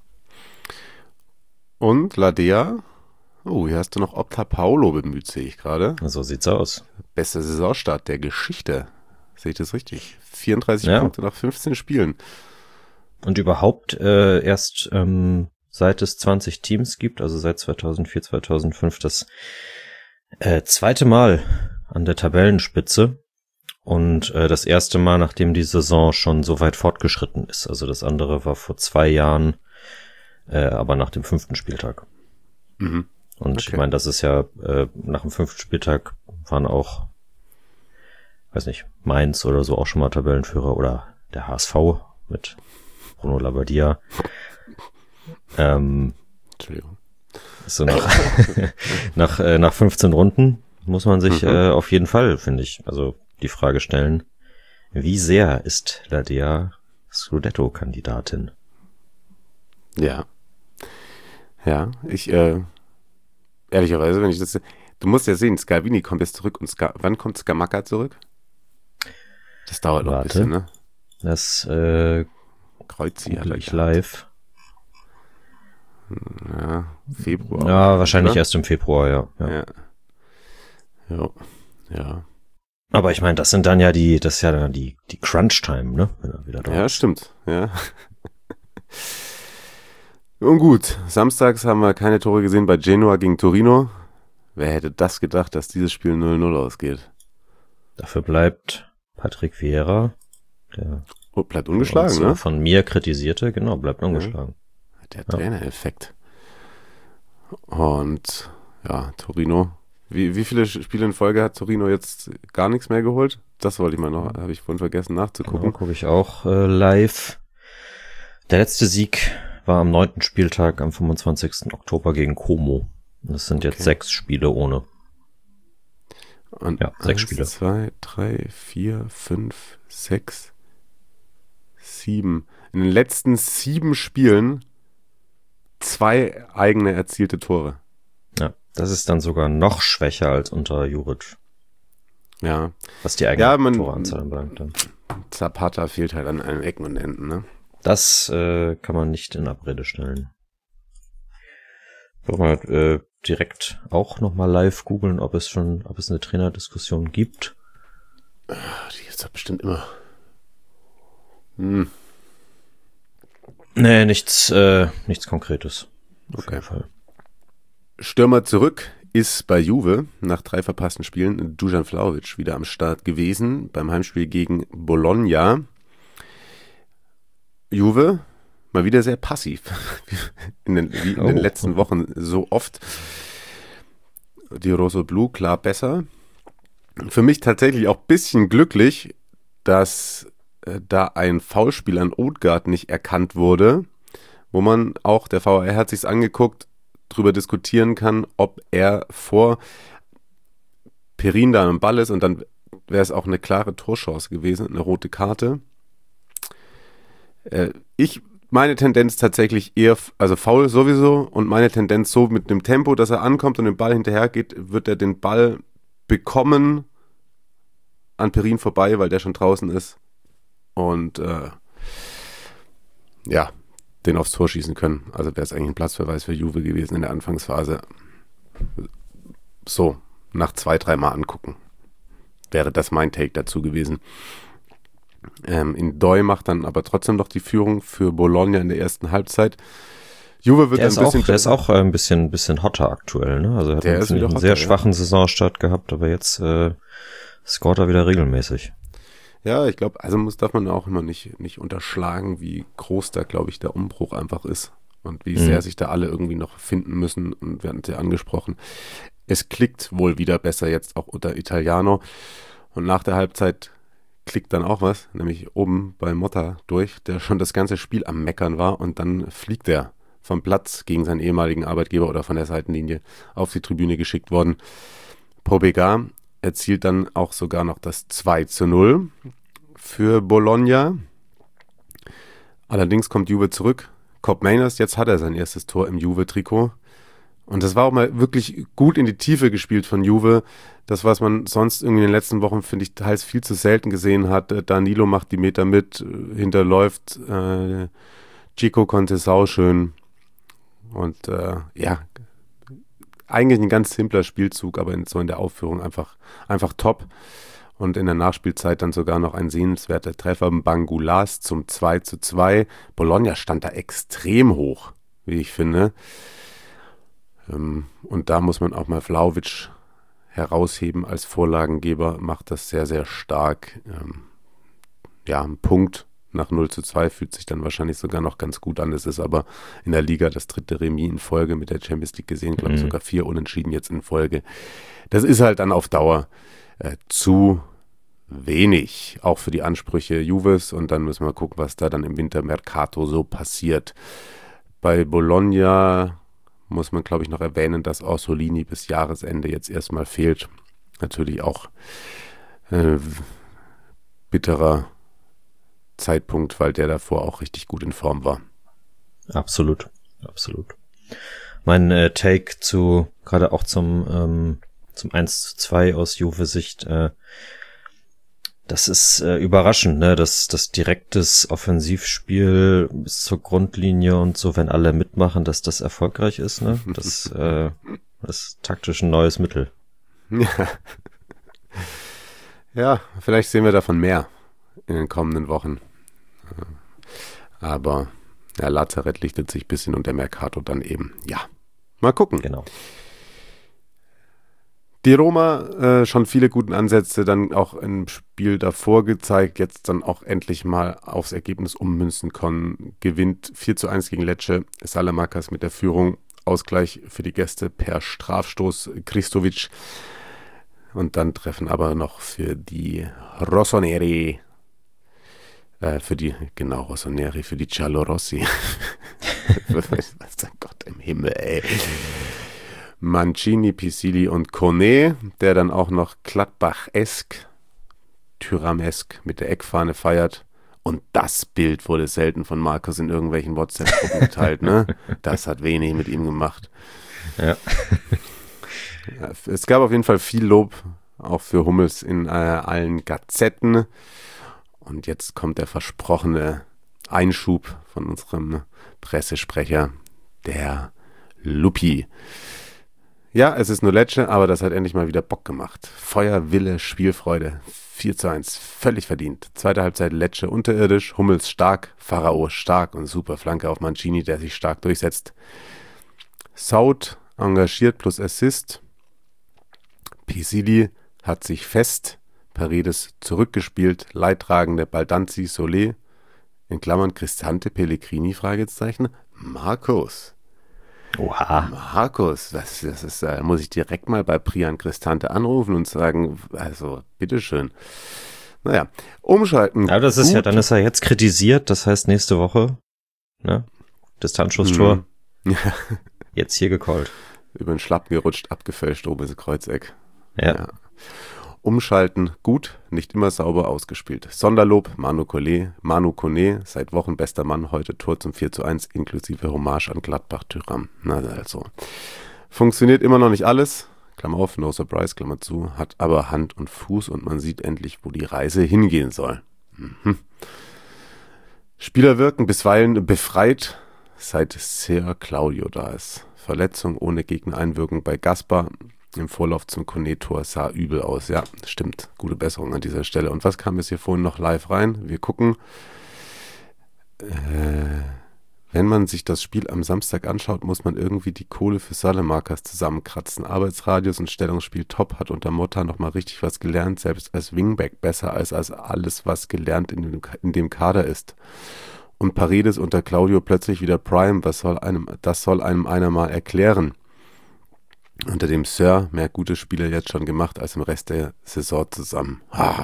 Und Ladea? Oh, hier hast du noch Opta Paolo bemüht, sehe ich gerade. So sieht's aus. Bester Saisonstart der Geschichte. Sehe ich das richtig? 34 Punkte nach 15 Spielen. Und überhaupt erst seit es 20 Teams gibt, also seit 2004, 2005, das zweite Mal an der Tabellenspitze und das erste Mal, nachdem die Saison schon so weit fortgeschritten ist. Also das andere war vor 2 Jahren, aber nach dem 5. Spieltag. Mhm. Und okay. Ich meine, das ist ja, nach dem 5. Spieltag waren auch, weiß nicht, Mainz oder so auch schon mal Tabellenführer oder der HSV mit Bruno Labbadia. Entschuldigung. So nach 15 Runden muss man sich auf jeden Fall, finde ich, also die Frage stellen, wie sehr ist Ladea Scudetto-Kandidatin? Ja. Ja, ehrlicherweise, wenn ich das, du musst ja sehen, Scalvini kommt jetzt zurück und wann kommt Scamacca zurück? Das dauert noch ein bisschen, ne? Das Kreuzi hat ich live. Ja, Februar. Ja, wahrscheinlich erst im Februar, ja. Ja. Aber ich meine, das ist ja dann die Crunch-Time, ne? Wenn er wieder da ist. Ja, stimmt, ja. Und gut, samstags haben wir keine Tore gesehen bei Genoa gegen Torino. Wer hätte das gedacht, dass dieses Spiel 0-0 ausgeht? Dafür bleibt Patrick Vieira, der bleibt ungeschlagen, ne? Von mir kritisierte, genau, bleibt ungeschlagen. Der Trainereffekt. Und ja, Torino. Wie viele Spiele in Folge hat Torino jetzt gar nichts mehr geholt? Das wollte ich mal noch, habe ich vorhin vergessen nachzugucken. Genau, gucke ich auch live. Der letzte Sieg war am 9. Spieltag am 25. Oktober gegen Como. Das sind jetzt 6 Spiele ohne. Und 6 Spiele. 2, 3, 4, 5, 6, 7. In den letzten 7 Spielen 2 eigene erzielte Tore. Ja, das ist dann sogar noch schwächer als unter Juric. Ja. Was die eigene Toreanzahl anbelangt. Zapata fehlt halt an allen Ecken und Enden, ne? Das kann man nicht in Abrede stellen. Wollen wir direkt auch nochmal live googeln, ob es eine Trainerdiskussion gibt? Die ist doch bestimmt immer. Nee, nichts Konkretes. Auf jeden Fall. Stürmer zurück ist bei Juve nach 3 verpassten Spielen Dusan Vlahovic wieder am Start gewesen beim Heimspiel gegen Bologna. Juve mal wieder sehr passiv, wie in den letzten Wochen so oft. Die Rossoblu klar besser. Für mich tatsächlich auch ein bisschen glücklich, dass da ein Foulspiel an Odegaard nicht erkannt wurde, wo man auch, der VAR hat sich's angeguckt, drüber diskutieren kann, ob er vor Perin da am Ball ist, und dann wäre es auch eine klare Torchance gewesen, eine rote Karte. Meine Tendenz tatsächlich eher, also faul sowieso, und meine Tendenz so mit dem Tempo, dass er ankommt und den Ball hinterher geht, wird er den Ball bekommen an Perin vorbei, weil der schon draußen ist, und den aufs Tor schießen können. Also wäre es eigentlich ein Platzverweis für Juve gewesen in der Anfangsphase. So, nach 2-3 Mal angucken. Wäre das mein Take dazu gewesen. Ndoi macht dann aber trotzdem noch die Führung für Bologna in der ersten Halbzeit. Juve wird der ist auch ein bisschen hotter aktuell, ne? Also er hat einen sehr schwachen Saisonstart gehabt, aber jetzt scoret er wieder regelmäßig. Ja, ich glaube, also darf man auch immer nicht unterschlagen, wie groß da, glaube ich, der Umbruch einfach ist und wie sehr sich da alle irgendwie noch finden müssen, und wir hatten es ja angesprochen. Es klickt wohl wieder besser jetzt auch unter Italiano, und nach der Halbzeit klickt dann auch was, nämlich oben bei Motta durch, der schon das ganze Spiel am Meckern war, und dann fliegt er vom Platz gegen seinen ehemaligen Arbeitgeber oder von der Seitenlinie auf die Tribüne geschickt worden. Pobega erzielt dann auch sogar noch das 2-0 für Bologna. Allerdings kommt Juve zurück. Kopp Mainers, jetzt hat er sein erstes Tor im Juve-Trikot. Und das war auch mal wirklich gut in die Tiefe gespielt von Juve. Das, was man sonst irgendwie in den letzten Wochen, finde ich, teils viel zu selten gesehen hat. Danilo macht die Meter mit, hinterläuft Chico konnte sauschön. Und eigentlich ein ganz simpler Spielzug, aber in der Aufführung einfach top. Und in der Nachspielzeit dann sogar noch ein sehenswerter Treffer Bangulas zum 2-2. Bologna stand da extrem hoch, wie ich finde. Und da muss man auch mal Vlahovic herausheben als Vorlagengeber, macht das sehr, sehr stark. Ein Punkt nach 0-2 fühlt sich dann wahrscheinlich sogar noch ganz gut an. Es ist aber in der Liga das 3. Remis in Folge mit der Champions League gesehen, glaube ich sogar 4 Unentschieden jetzt in Folge. Das ist halt dann auf Dauer zu wenig, auch für die Ansprüche Juves, und dann müssen wir gucken, was da dann im Wintermercato so passiert. Bei Bologna muss man, glaube ich, noch erwähnen, dass Orsolini bis Jahresende jetzt erstmal fehlt. Natürlich auch bitterer Zeitpunkt, weil der davor auch richtig gut in Form war. Absolut. Mein Take gerade auch zum 1-2 aus Juve-Sicht, das ist überraschend, ne, dass das direktes Offensivspiel bis zur Grundlinie und so, wenn alle mitmachen, dass das erfolgreich ist, ne? Das ist taktisch ein neues Mittel. Ja, vielleicht sehen wir davon mehr in den kommenden Wochen. Aber Lazarett lichtet sich ein bisschen und der Mercato dann eben. Ja, mal gucken. Genau. Die Roma, schon viele guten Ansätze, dann auch im Spiel davor gezeigt, jetzt dann auch endlich mal aufs Ergebnis ummünzen können. Gewinnt 4-1 gegen Lecce, Salamakas mit der Führung, Ausgleich für die Gäste per Strafstoß Kristovic. Und dann treffen aber noch für die Rossoneri, für die Giallorossi. Gott im Himmel, ey. Mancini, Pisili und Kone, der dann auch noch Gladbach-esk, Tyram-esk mit der Eckfahne feiert. Und das Bild wurde selten von Markus in irgendwelchen WhatsApp-Gruppen geteilt, ne? Das hat wenig mit ihm gemacht. Ja. Es gab auf jeden Fall viel Lob, auch für Hummels in allen Gazetten. Und jetzt kommt der versprochene Einschub von unserem Pressesprecher, der Lupi. Ja, es ist nur Lecce, aber das hat endlich mal wieder Bock gemacht. Feuer, Wille, Spielfreude. 4:1, völlig verdient. Zweite Halbzeit Lecce unterirdisch, Hummels stark, Pharao stark und super Flanke auf Mancini, der sich stark durchsetzt. Saud engagiert plus Assist. Pisili hat sich fest. Paredes zurückgespielt. Leidtragende Baldanzi, Solé. In Klammern Cristante, Pellegrini, Fragezeichen. Markus. Oha. Markus, das ist, muss ich direkt mal bei Priyan Cristante anrufen und sagen, also, bitteschön. Naja, umschalten. Aber das ist ja, dann ist er jetzt kritisiert, das heißt nächste Woche, ne? Distanzschusstor. Ja. Jetzt hier gecallt. Über den Schlappen gerutscht, abgefälscht, oberes Kreuzeck. Ja. Umschalten, gut, nicht immer sauber ausgespielt. Sonderlob, Manu Kone, seit Wochen bester Mann, heute Tor zum 4:1, inklusive Hommage an Gladbach-Tyram. Na also. Funktioniert immer noch nicht alles, Klammer auf, no surprise, Klammer zu, hat aber Hand und Fuß und man sieht endlich, wo die Reise hingehen soll. Spieler wirken bisweilen befreit, seit Ser Claudio da ist. Verletzung ohne Gegnereinwirkung bei Gaspar. Im Vorlauf zum Kone-Tor sah übel aus. Ja, stimmt. Gute Besserung an dieser Stelle. Und was kam jetzt hier vorhin noch live rein? Wir gucken. Wenn man sich das Spiel am Samstag anschaut, muss man irgendwie die Kohle für Salemakas zusammenkratzen. Arbeitsradius und Stellungsspiel top, hat unter Motta nochmal richtig was gelernt, selbst als Wingback besser als alles, was gelernt in dem Kader ist. Und Paredes unter Claudio plötzlich wieder Prime, das soll einem einer mal erklären. Unter dem Sir mehr gute Spieler jetzt schon gemacht als im Rest der Saison zusammen.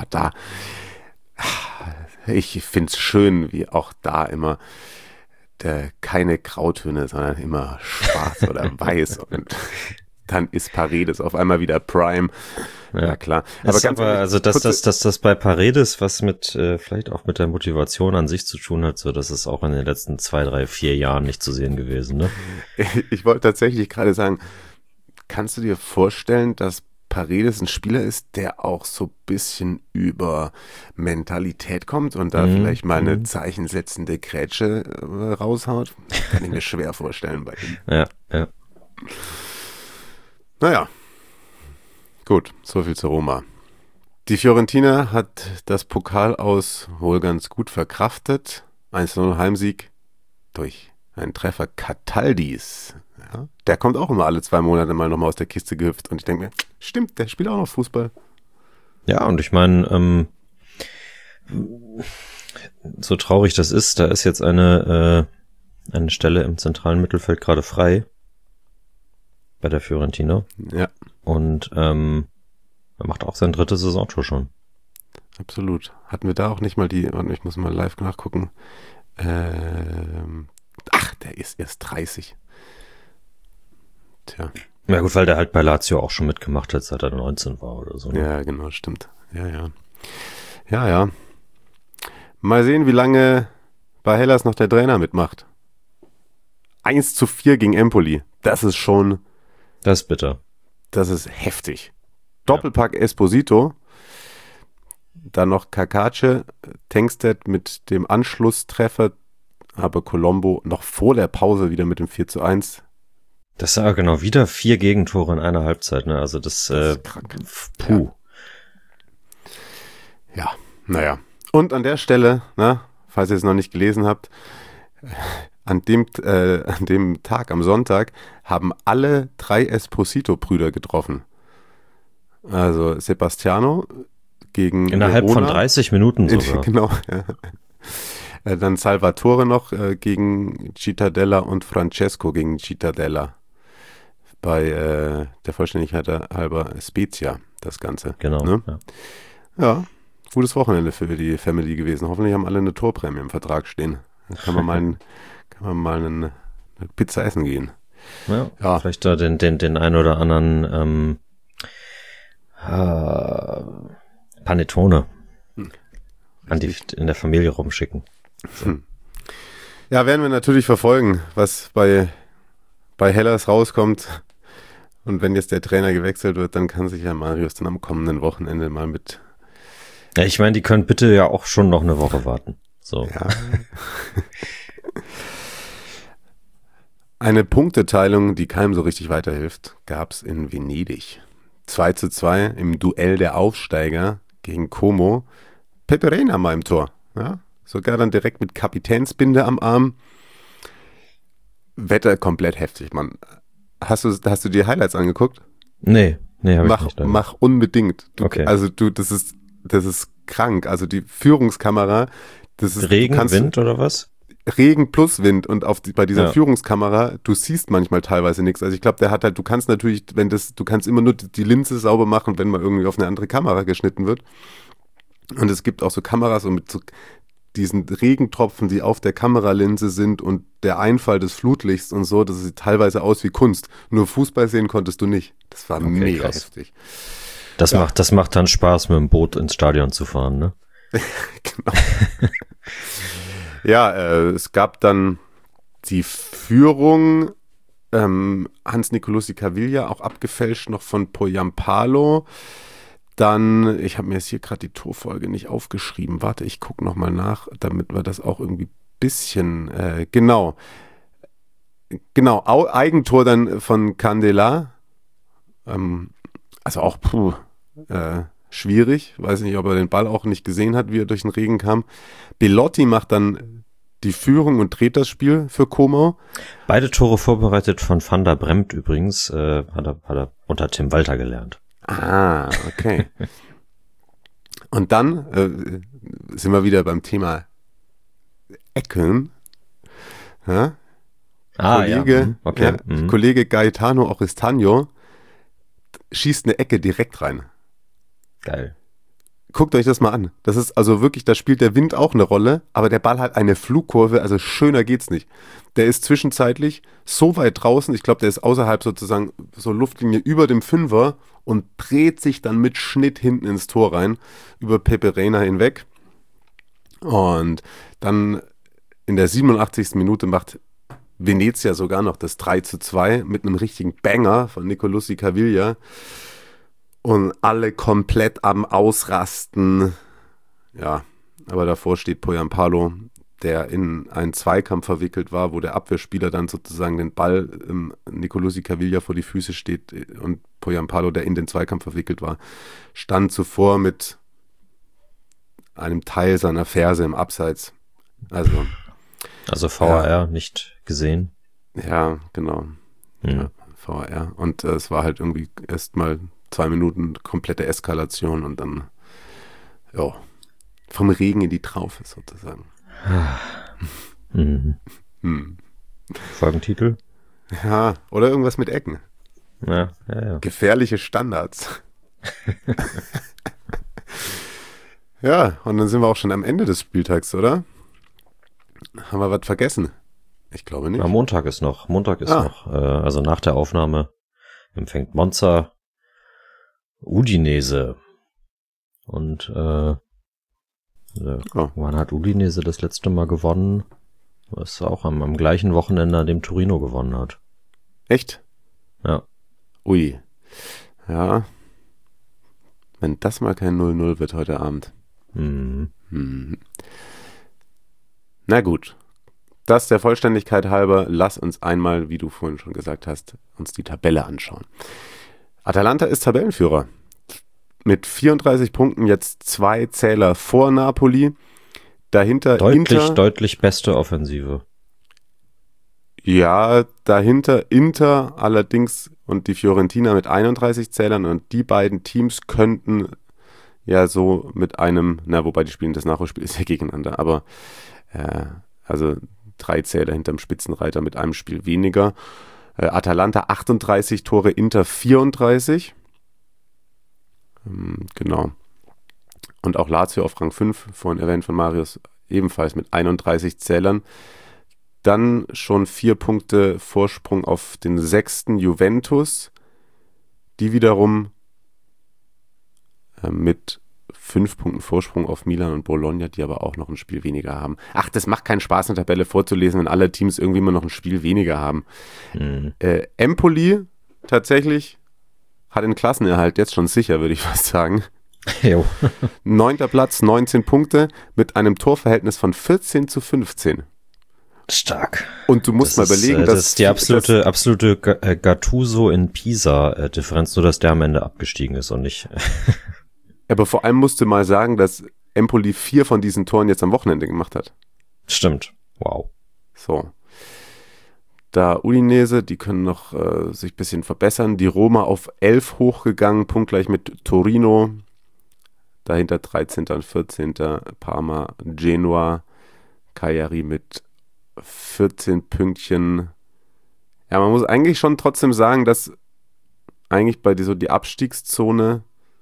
Ich finde es schön, wie auch da immer keine Grautöne, sondern immer schwarz oder weiß und dann ist Paredes auf einmal wieder Prime. Ja, klar. Aber ganz ehrlich, also dass das bei Paredes was mit vielleicht auch mit der Motivation an sich zu tun hat, so das ist auch in den letzten 2, 3, 4 Jahren nicht zu sehen gewesen, ne? Ich wollte tatsächlich gerade sagen, kannst du dir vorstellen, dass Paredes ein Spieler ist, der auch so ein bisschen über Mentalität kommt und da vielleicht mal eine zeichensetzende Grätsche raushaut? Kann ich mir schwer vorstellen bei ihm. Ja. Naja, gut, so viel zu Roma. Die Fiorentina hat das Pokal aus wohl ganz gut verkraftet. 1:0 Heimsieg durch einen Treffer Cataldis. Ja, der kommt auch immer alle 2 Monate mal nochmal aus der Kiste gehüpft. Und ich denke mir, stimmt, der spielt auch noch Fußball. Ja, und ich meine, so traurig das ist, da ist jetzt eine Stelle im zentralen Mittelfeld gerade frei bei der Fiorentina. Ja. Und er macht auch sein 3. Saisontor schon. Absolut. Hatten wir da auch nicht mal ich muss mal live nachgucken. Der ist erst 30. Tja. Ja gut, weil der halt bei Lazio auch schon mitgemacht hat, seit er 19 war oder so. Ne? Ja, genau, stimmt. Ja. Mal sehen, wie lange bei Hellas noch der Trainer mitmacht. 1:4 gegen Empoli. Das ist schon... Das ist bitter. Das ist heftig. Doppelpack Esposito. Dann noch Kakace, Tengsted mit dem Anschlusstreffer, aber Colombo noch vor der Pause wieder mit dem 4:1. Das war genau wieder 4 Gegentore in einer Halbzeit, ne? Also das ist krank. Puh. Ja, naja. Und an der Stelle, falls ihr es noch nicht gelesen habt, an dem Tag, am Sonntag, haben alle 3 Esposito-Brüder getroffen. Also Sebastiano gegen innerhalb Verona. Von 30 Minuten sogar. Genau, ja. Dann Salvatore noch gegen Cittadella und Francesco gegen Cittadella. Bei der Vollständigkeit halber Spezia, das Ganze. Genau. Ne? Ja, gutes Wochenende für die Family gewesen. Hoffentlich haben alle eine Torprämie im Vertrag stehen. Dann kann man mal eine Pizza essen gehen. Ja. Vielleicht da den ein oder anderen Panettone in der Familie rumschicken. So. Ja, werden wir natürlich verfolgen, was bei Hellas rauskommt. Und wenn jetzt der Trainer gewechselt wird, dann kann sich ja Marius dann am kommenden Wochenende mal mit... Ja, ich meine, die können bitte ja auch schon noch eine Woche warten. So. Ja. Eine Punkteteilung, die keinem so richtig weiterhilft, gab es in Venedig. 2:2 im Duell der Aufsteiger gegen Como. Pepe Reina mal im Tor. Ja? Sogar dann direkt mit Kapitänsbinde am Arm. Wetter komplett heftig, Mann. Hast du die Highlights angeguckt? Nee, habe ich nicht. Mach unbedingt. Okay. Also das ist krank. Also die Führungskamera, das ist Regen, Wind oder was? Regen plus Wind und bei dieser Ja. Führungskamera, du siehst manchmal teilweise nichts. Also ich glaube, der hat halt, du kannst natürlich, du kannst immer nur die Linse sauber machen, wenn mal irgendwie auf eine andere Kamera geschnitten wird. Und es gibt auch so Kameras und mit so diesen Regentropfen, die auf der Kameralinse sind und der Einfall des Flutlichts und so, das sieht teilweise aus wie Kunst. Nur Fußball sehen konntest du nicht. Das war mega krass. heftig. Das macht dann Spaß, mit dem Boot ins Stadion zu fahren, ne? Genau. Ja, es gab dann die Führung, Hans Nicolussi Caviglia, auch abgefälscht noch von Poyampalo. Dann, ich habe mir jetzt hier gerade die Torfolge nicht aufgeschrieben. Warte, ich gucke nochmal nach, damit wir das auch irgendwie ein bisschen, genau, Eigentor dann von Candela. Also auch, schwierig. Weiß nicht, ob er den Ball auch nicht gesehen hat, wie er durch den Regen kam. Belotti macht dann die Führung und dreht das Spiel für Como. Beide Tore vorbereitet von Van der Bremt übrigens, hat er unter Tim Walter gelernt. Ah, okay. Und dann sind wir wieder beim Thema Ecken. Ja? Kollege, Okay. Kollege Gaetano Oristano schießt eine Ecke direkt rein. Geil. Guckt euch das mal an. Das ist also wirklich, da spielt der Wind auch eine Rolle, aber der Ball hat eine Flugkurve, also schöner geht's nicht. Der ist zwischenzeitlich so weit draußen, ich glaube, der ist außerhalb sozusagen so Luftlinie über dem Fünfer und dreht sich dann mit Schnitt hinten ins Tor rein, über Pepe Reina hinweg. Und dann in der 87. Minute macht Venezia sogar noch das 3:2 mit einem richtigen Banger von Nicolussi Caviglia. Und alle komplett am Ausrasten. Ja, aber davor steht Poyampalo, der in einen Zweikampf verwickelt war, wo der Abwehrspieler dann sozusagen den Ball Nicolussi Caviglia vor die Füße steht und Poyampalo, der in den Zweikampf verwickelt war, stand zuvor mit einem Teil seiner Ferse im Abseits. Also VAR nicht gesehen. Ja, genau. Ja, VAR. Und es war halt irgendwie erstmal 2 Minuten komplette Eskalation und dann vom Regen in die Traufe sozusagen. Folgentitel? Ja, oder irgendwas mit Ecken. Ja. Gefährliche Standards. Ja, und dann sind wir auch schon am Ende des Spieltags, oder? Haben wir was vergessen? Ich glaube nicht. Am Montag ist noch. Also nach der Aufnahme empfängt Monza Udinese. Und wann hat Udinese das letzte Mal gewonnen? Das ist auch am gleichen Wochenende, an dem Torino gewonnen hat. Echt? Ja. Ui. Ja. Wenn das mal kein 0-0 wird heute Abend. Na gut. Das der Vollständigkeit halber, lass uns einmal, wie du vorhin schon gesagt hast, uns die Tabelle anschauen. Atalanta ist Tabellenführer. Mit 34 Punkten jetzt 2 Zähler vor Napoli. Dahinter Deutlich beste Offensive. Ja, dahinter Inter allerdings und die Fiorentina mit 31 Zählern und die beiden Teams könnten ja so mit einem, wobei die spielen das Nachholspiel ist ja gegeneinander, aber also 3 Zähler hinterm Spitzenreiter mit einem Spiel weniger. Atalanta 38 Tore, Inter 34. Genau. Und auch Lazio auf Rang 5, vorhin erwähnt von Marius, ebenfalls mit 31 Zählern. Dann schon 4 Punkte Vorsprung auf den 6. Juventus, die wiederum mit 5 Punkten Vorsprung auf Milan und Bologna, die aber auch noch ein Spiel weniger haben. Ach, das macht keinen Spaß, eine Tabelle vorzulesen, wenn alle Teams irgendwie immer noch ein Spiel weniger haben. Empoli tatsächlich hat den Klassenerhalt jetzt schon sicher, würde ich fast sagen. 9. Platz, 19 Punkte mit einem Torverhältnis von 14:15. Stark. Und du musst mal überlegen, das ist die absolute Gattuso in Pisa-Differenz, nur dass der am Ende abgestiegen ist und nicht. Aber vor allem musst du mal sagen, dass Empoli 4 von diesen Toren jetzt am Wochenende gemacht hat. Stimmt. Wow. So. Da Udinese, die können noch sich ein bisschen verbessern. Die Roma auf 11 hochgegangen, punktgleich mit Torino. Dahinter 13. und 14. Parma, Genua, Cagliari mit 14 Pünktchen. Ja, man muss eigentlich schon trotzdem sagen, dass eigentlich bei die Abstiegszone,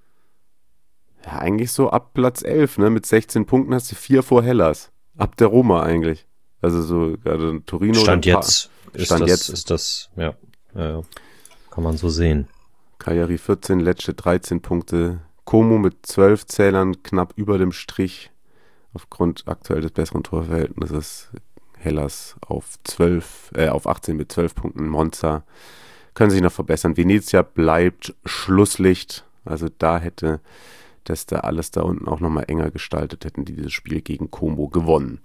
ja, eigentlich so ab Platz 11, ne, mit 16 Punkten hast du 4 vor Hellas. Ab der Roma eigentlich. Also so gerade Torino. Stand jetzt ist das, ja. Kann man so sehen. Cagliari 14, Lecce 13 Punkte. Como mit 12 Zählern knapp über dem Strich. Aufgrund aktuell des besseren Torverhältnisses. Hellas auf 18 mit 12 Punkten. Monza können sich noch verbessern. Venezia bleibt Schlusslicht. Also da hätte das da alles da unten auch nochmal enger gestaltet, hätten die dieses Spiel gegen Como gewonnen.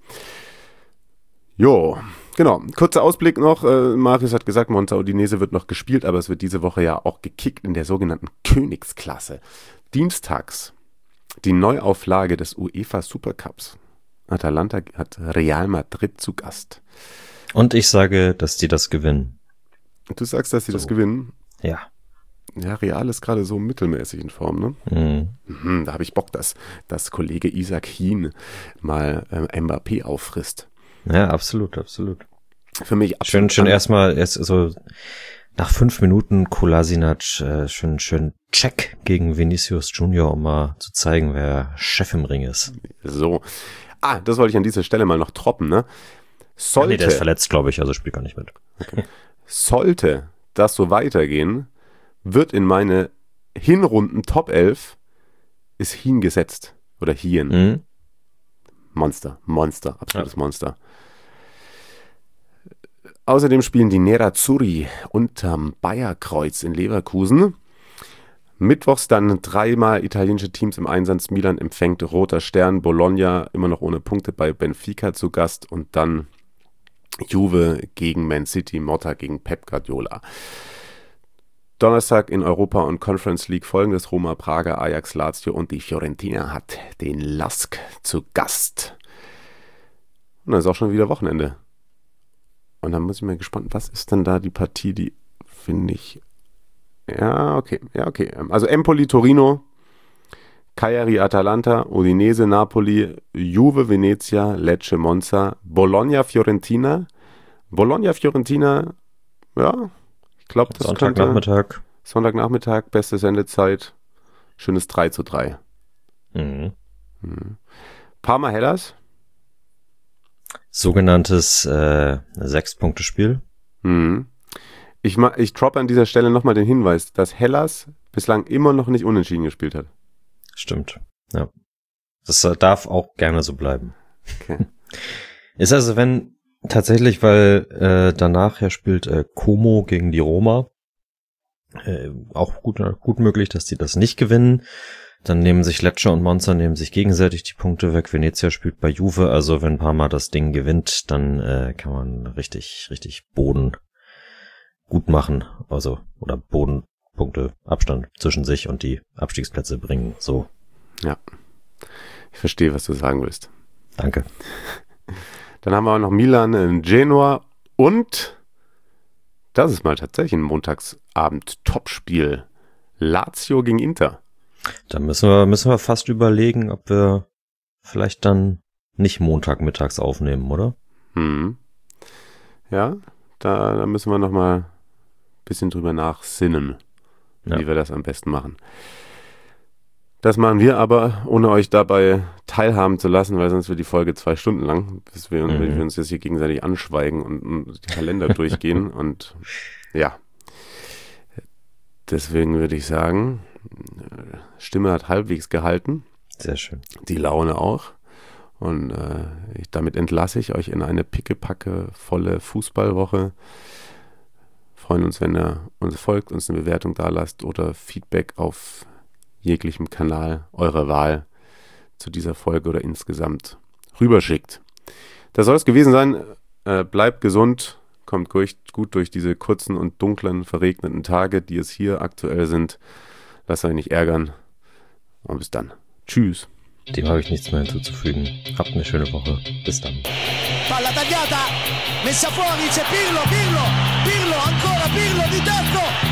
Jo, genau. Kurzer Ausblick noch. Marius hat gesagt, Monza Udinese wird noch gespielt, aber es wird diese Woche ja auch gekickt in der sogenannten Königsklasse. Dienstags die Neuauflage des UEFA Supercups. Atalanta hat Real Madrid zu Gast. Und ich sage, dass die das gewinnen. Du sagst, dass sie das gewinnen? Ja. Ja, Real ist gerade so mittelmäßig in Form, ne? Da habe ich Bock, dass Kollege Isaac Hien mal Mbappé auffrisst. Ja, absolut. Für mich absolut. Schön erst so nach 5 Minuten Kolasinac schön Check gegen Vinicius Junior, um mal zu zeigen, wer Chef im Ring ist. So. Das wollte ich an dieser Stelle mal noch droppen, ne? Der ist verletzt, glaube ich, also spielt gar nicht mit. Okay. Sollte das so weitergehen, wird in meine Hinrunden Top 11 ist Hien gesetzt. Oder Hien. Monster, absolutes Monster. Außerdem spielen die Nerazzurri unterm Bayerkreuz in Leverkusen. Mittwochs dann 3-mal italienische Teams im Einsatz. Milan empfängt Roter Stern, Bologna immer noch ohne Punkte bei Benfica zu Gast und dann Juve gegen Man City, Motta gegen Pep Guardiola. Donnerstag in Europa und Conference League folgendes: Roma, Praga, Ajax, Lazio und die Fiorentina hat den LASK zu Gast. Und dann ist auch schon wieder Wochenende. Und dann muss ich mal gespannt, was ist denn da die Partie, die finde ich... Ja, okay. Also Empoli, Torino, Cagliari, Atalanta, Udinese, Napoli, Juve, Venezia, Lecce, Monza, Bologna, Fiorentina. Ja, ich glaube, das Sonntagnachmittag, beste Sendezeit, schönes 3:3. Parma, Hellas. Sogenanntes 6-Punkte-Spiel. Ich droppe an dieser Stelle nochmal den Hinweis, dass Hellas bislang immer noch nicht unentschieden gespielt hat. Stimmt, ja. Das darf auch gerne so bleiben. Okay. Ist also, wenn tatsächlich, weil danach ja spielt Como gegen die Roma, auch gut möglich, dass die das nicht gewinnen. Dann nehmen sich Lecce und Monza gegenseitig die Punkte weg. Venezia spielt bei Juve, also wenn Parma das Ding gewinnt, dann kann man richtig Boden gut machen, also oder Bodenpunkte Abstand zwischen sich und die Abstiegsplätze bringen, so. Ja, ich verstehe, was du sagen willst. Danke. Dann haben wir auch noch Milan in Genua und das ist mal tatsächlich ein Montagsabend-Topspiel. Lazio gegen Inter. Da müssen wir fast überlegen, ob wir vielleicht dann nicht Montagmittags aufnehmen, oder? Ja, da müssen wir noch mal ein bisschen drüber nachsinnen, wie wir das am besten machen. Das machen wir aber, ohne euch dabei teilhaben zu lassen, weil sonst wird die Folge 2 Stunden lang, bis wir uns jetzt hier gegenseitig anschweigen und die Kalender durchgehen. Und ja, deswegen würde ich sagen, Stimme hat halbwegs gehalten. Sehr schön. Die Laune auch. Und damit entlasse ich euch in eine pickepacke volle Fußballwoche. Freuen uns, wenn ihr uns folgt, uns eine Bewertung da lasst oder Feedback auf jeglichem Kanal eurer Wahl zu dieser Folge oder insgesamt rüberschickt. Das soll es gewesen sein bleibt gesund, kommt gut durch diese kurzen und dunklen, verregneten Tage, die es hier aktuell sind. Lasst euch nicht ärgern. Und bis dann. Tschüss. Dem habe ich nichts mehr hinzuzufügen. Habt eine schöne Woche. Bis dann. Palla tagliata, messa fuori, c'è Pirlo, ancora Pirlo di tacco.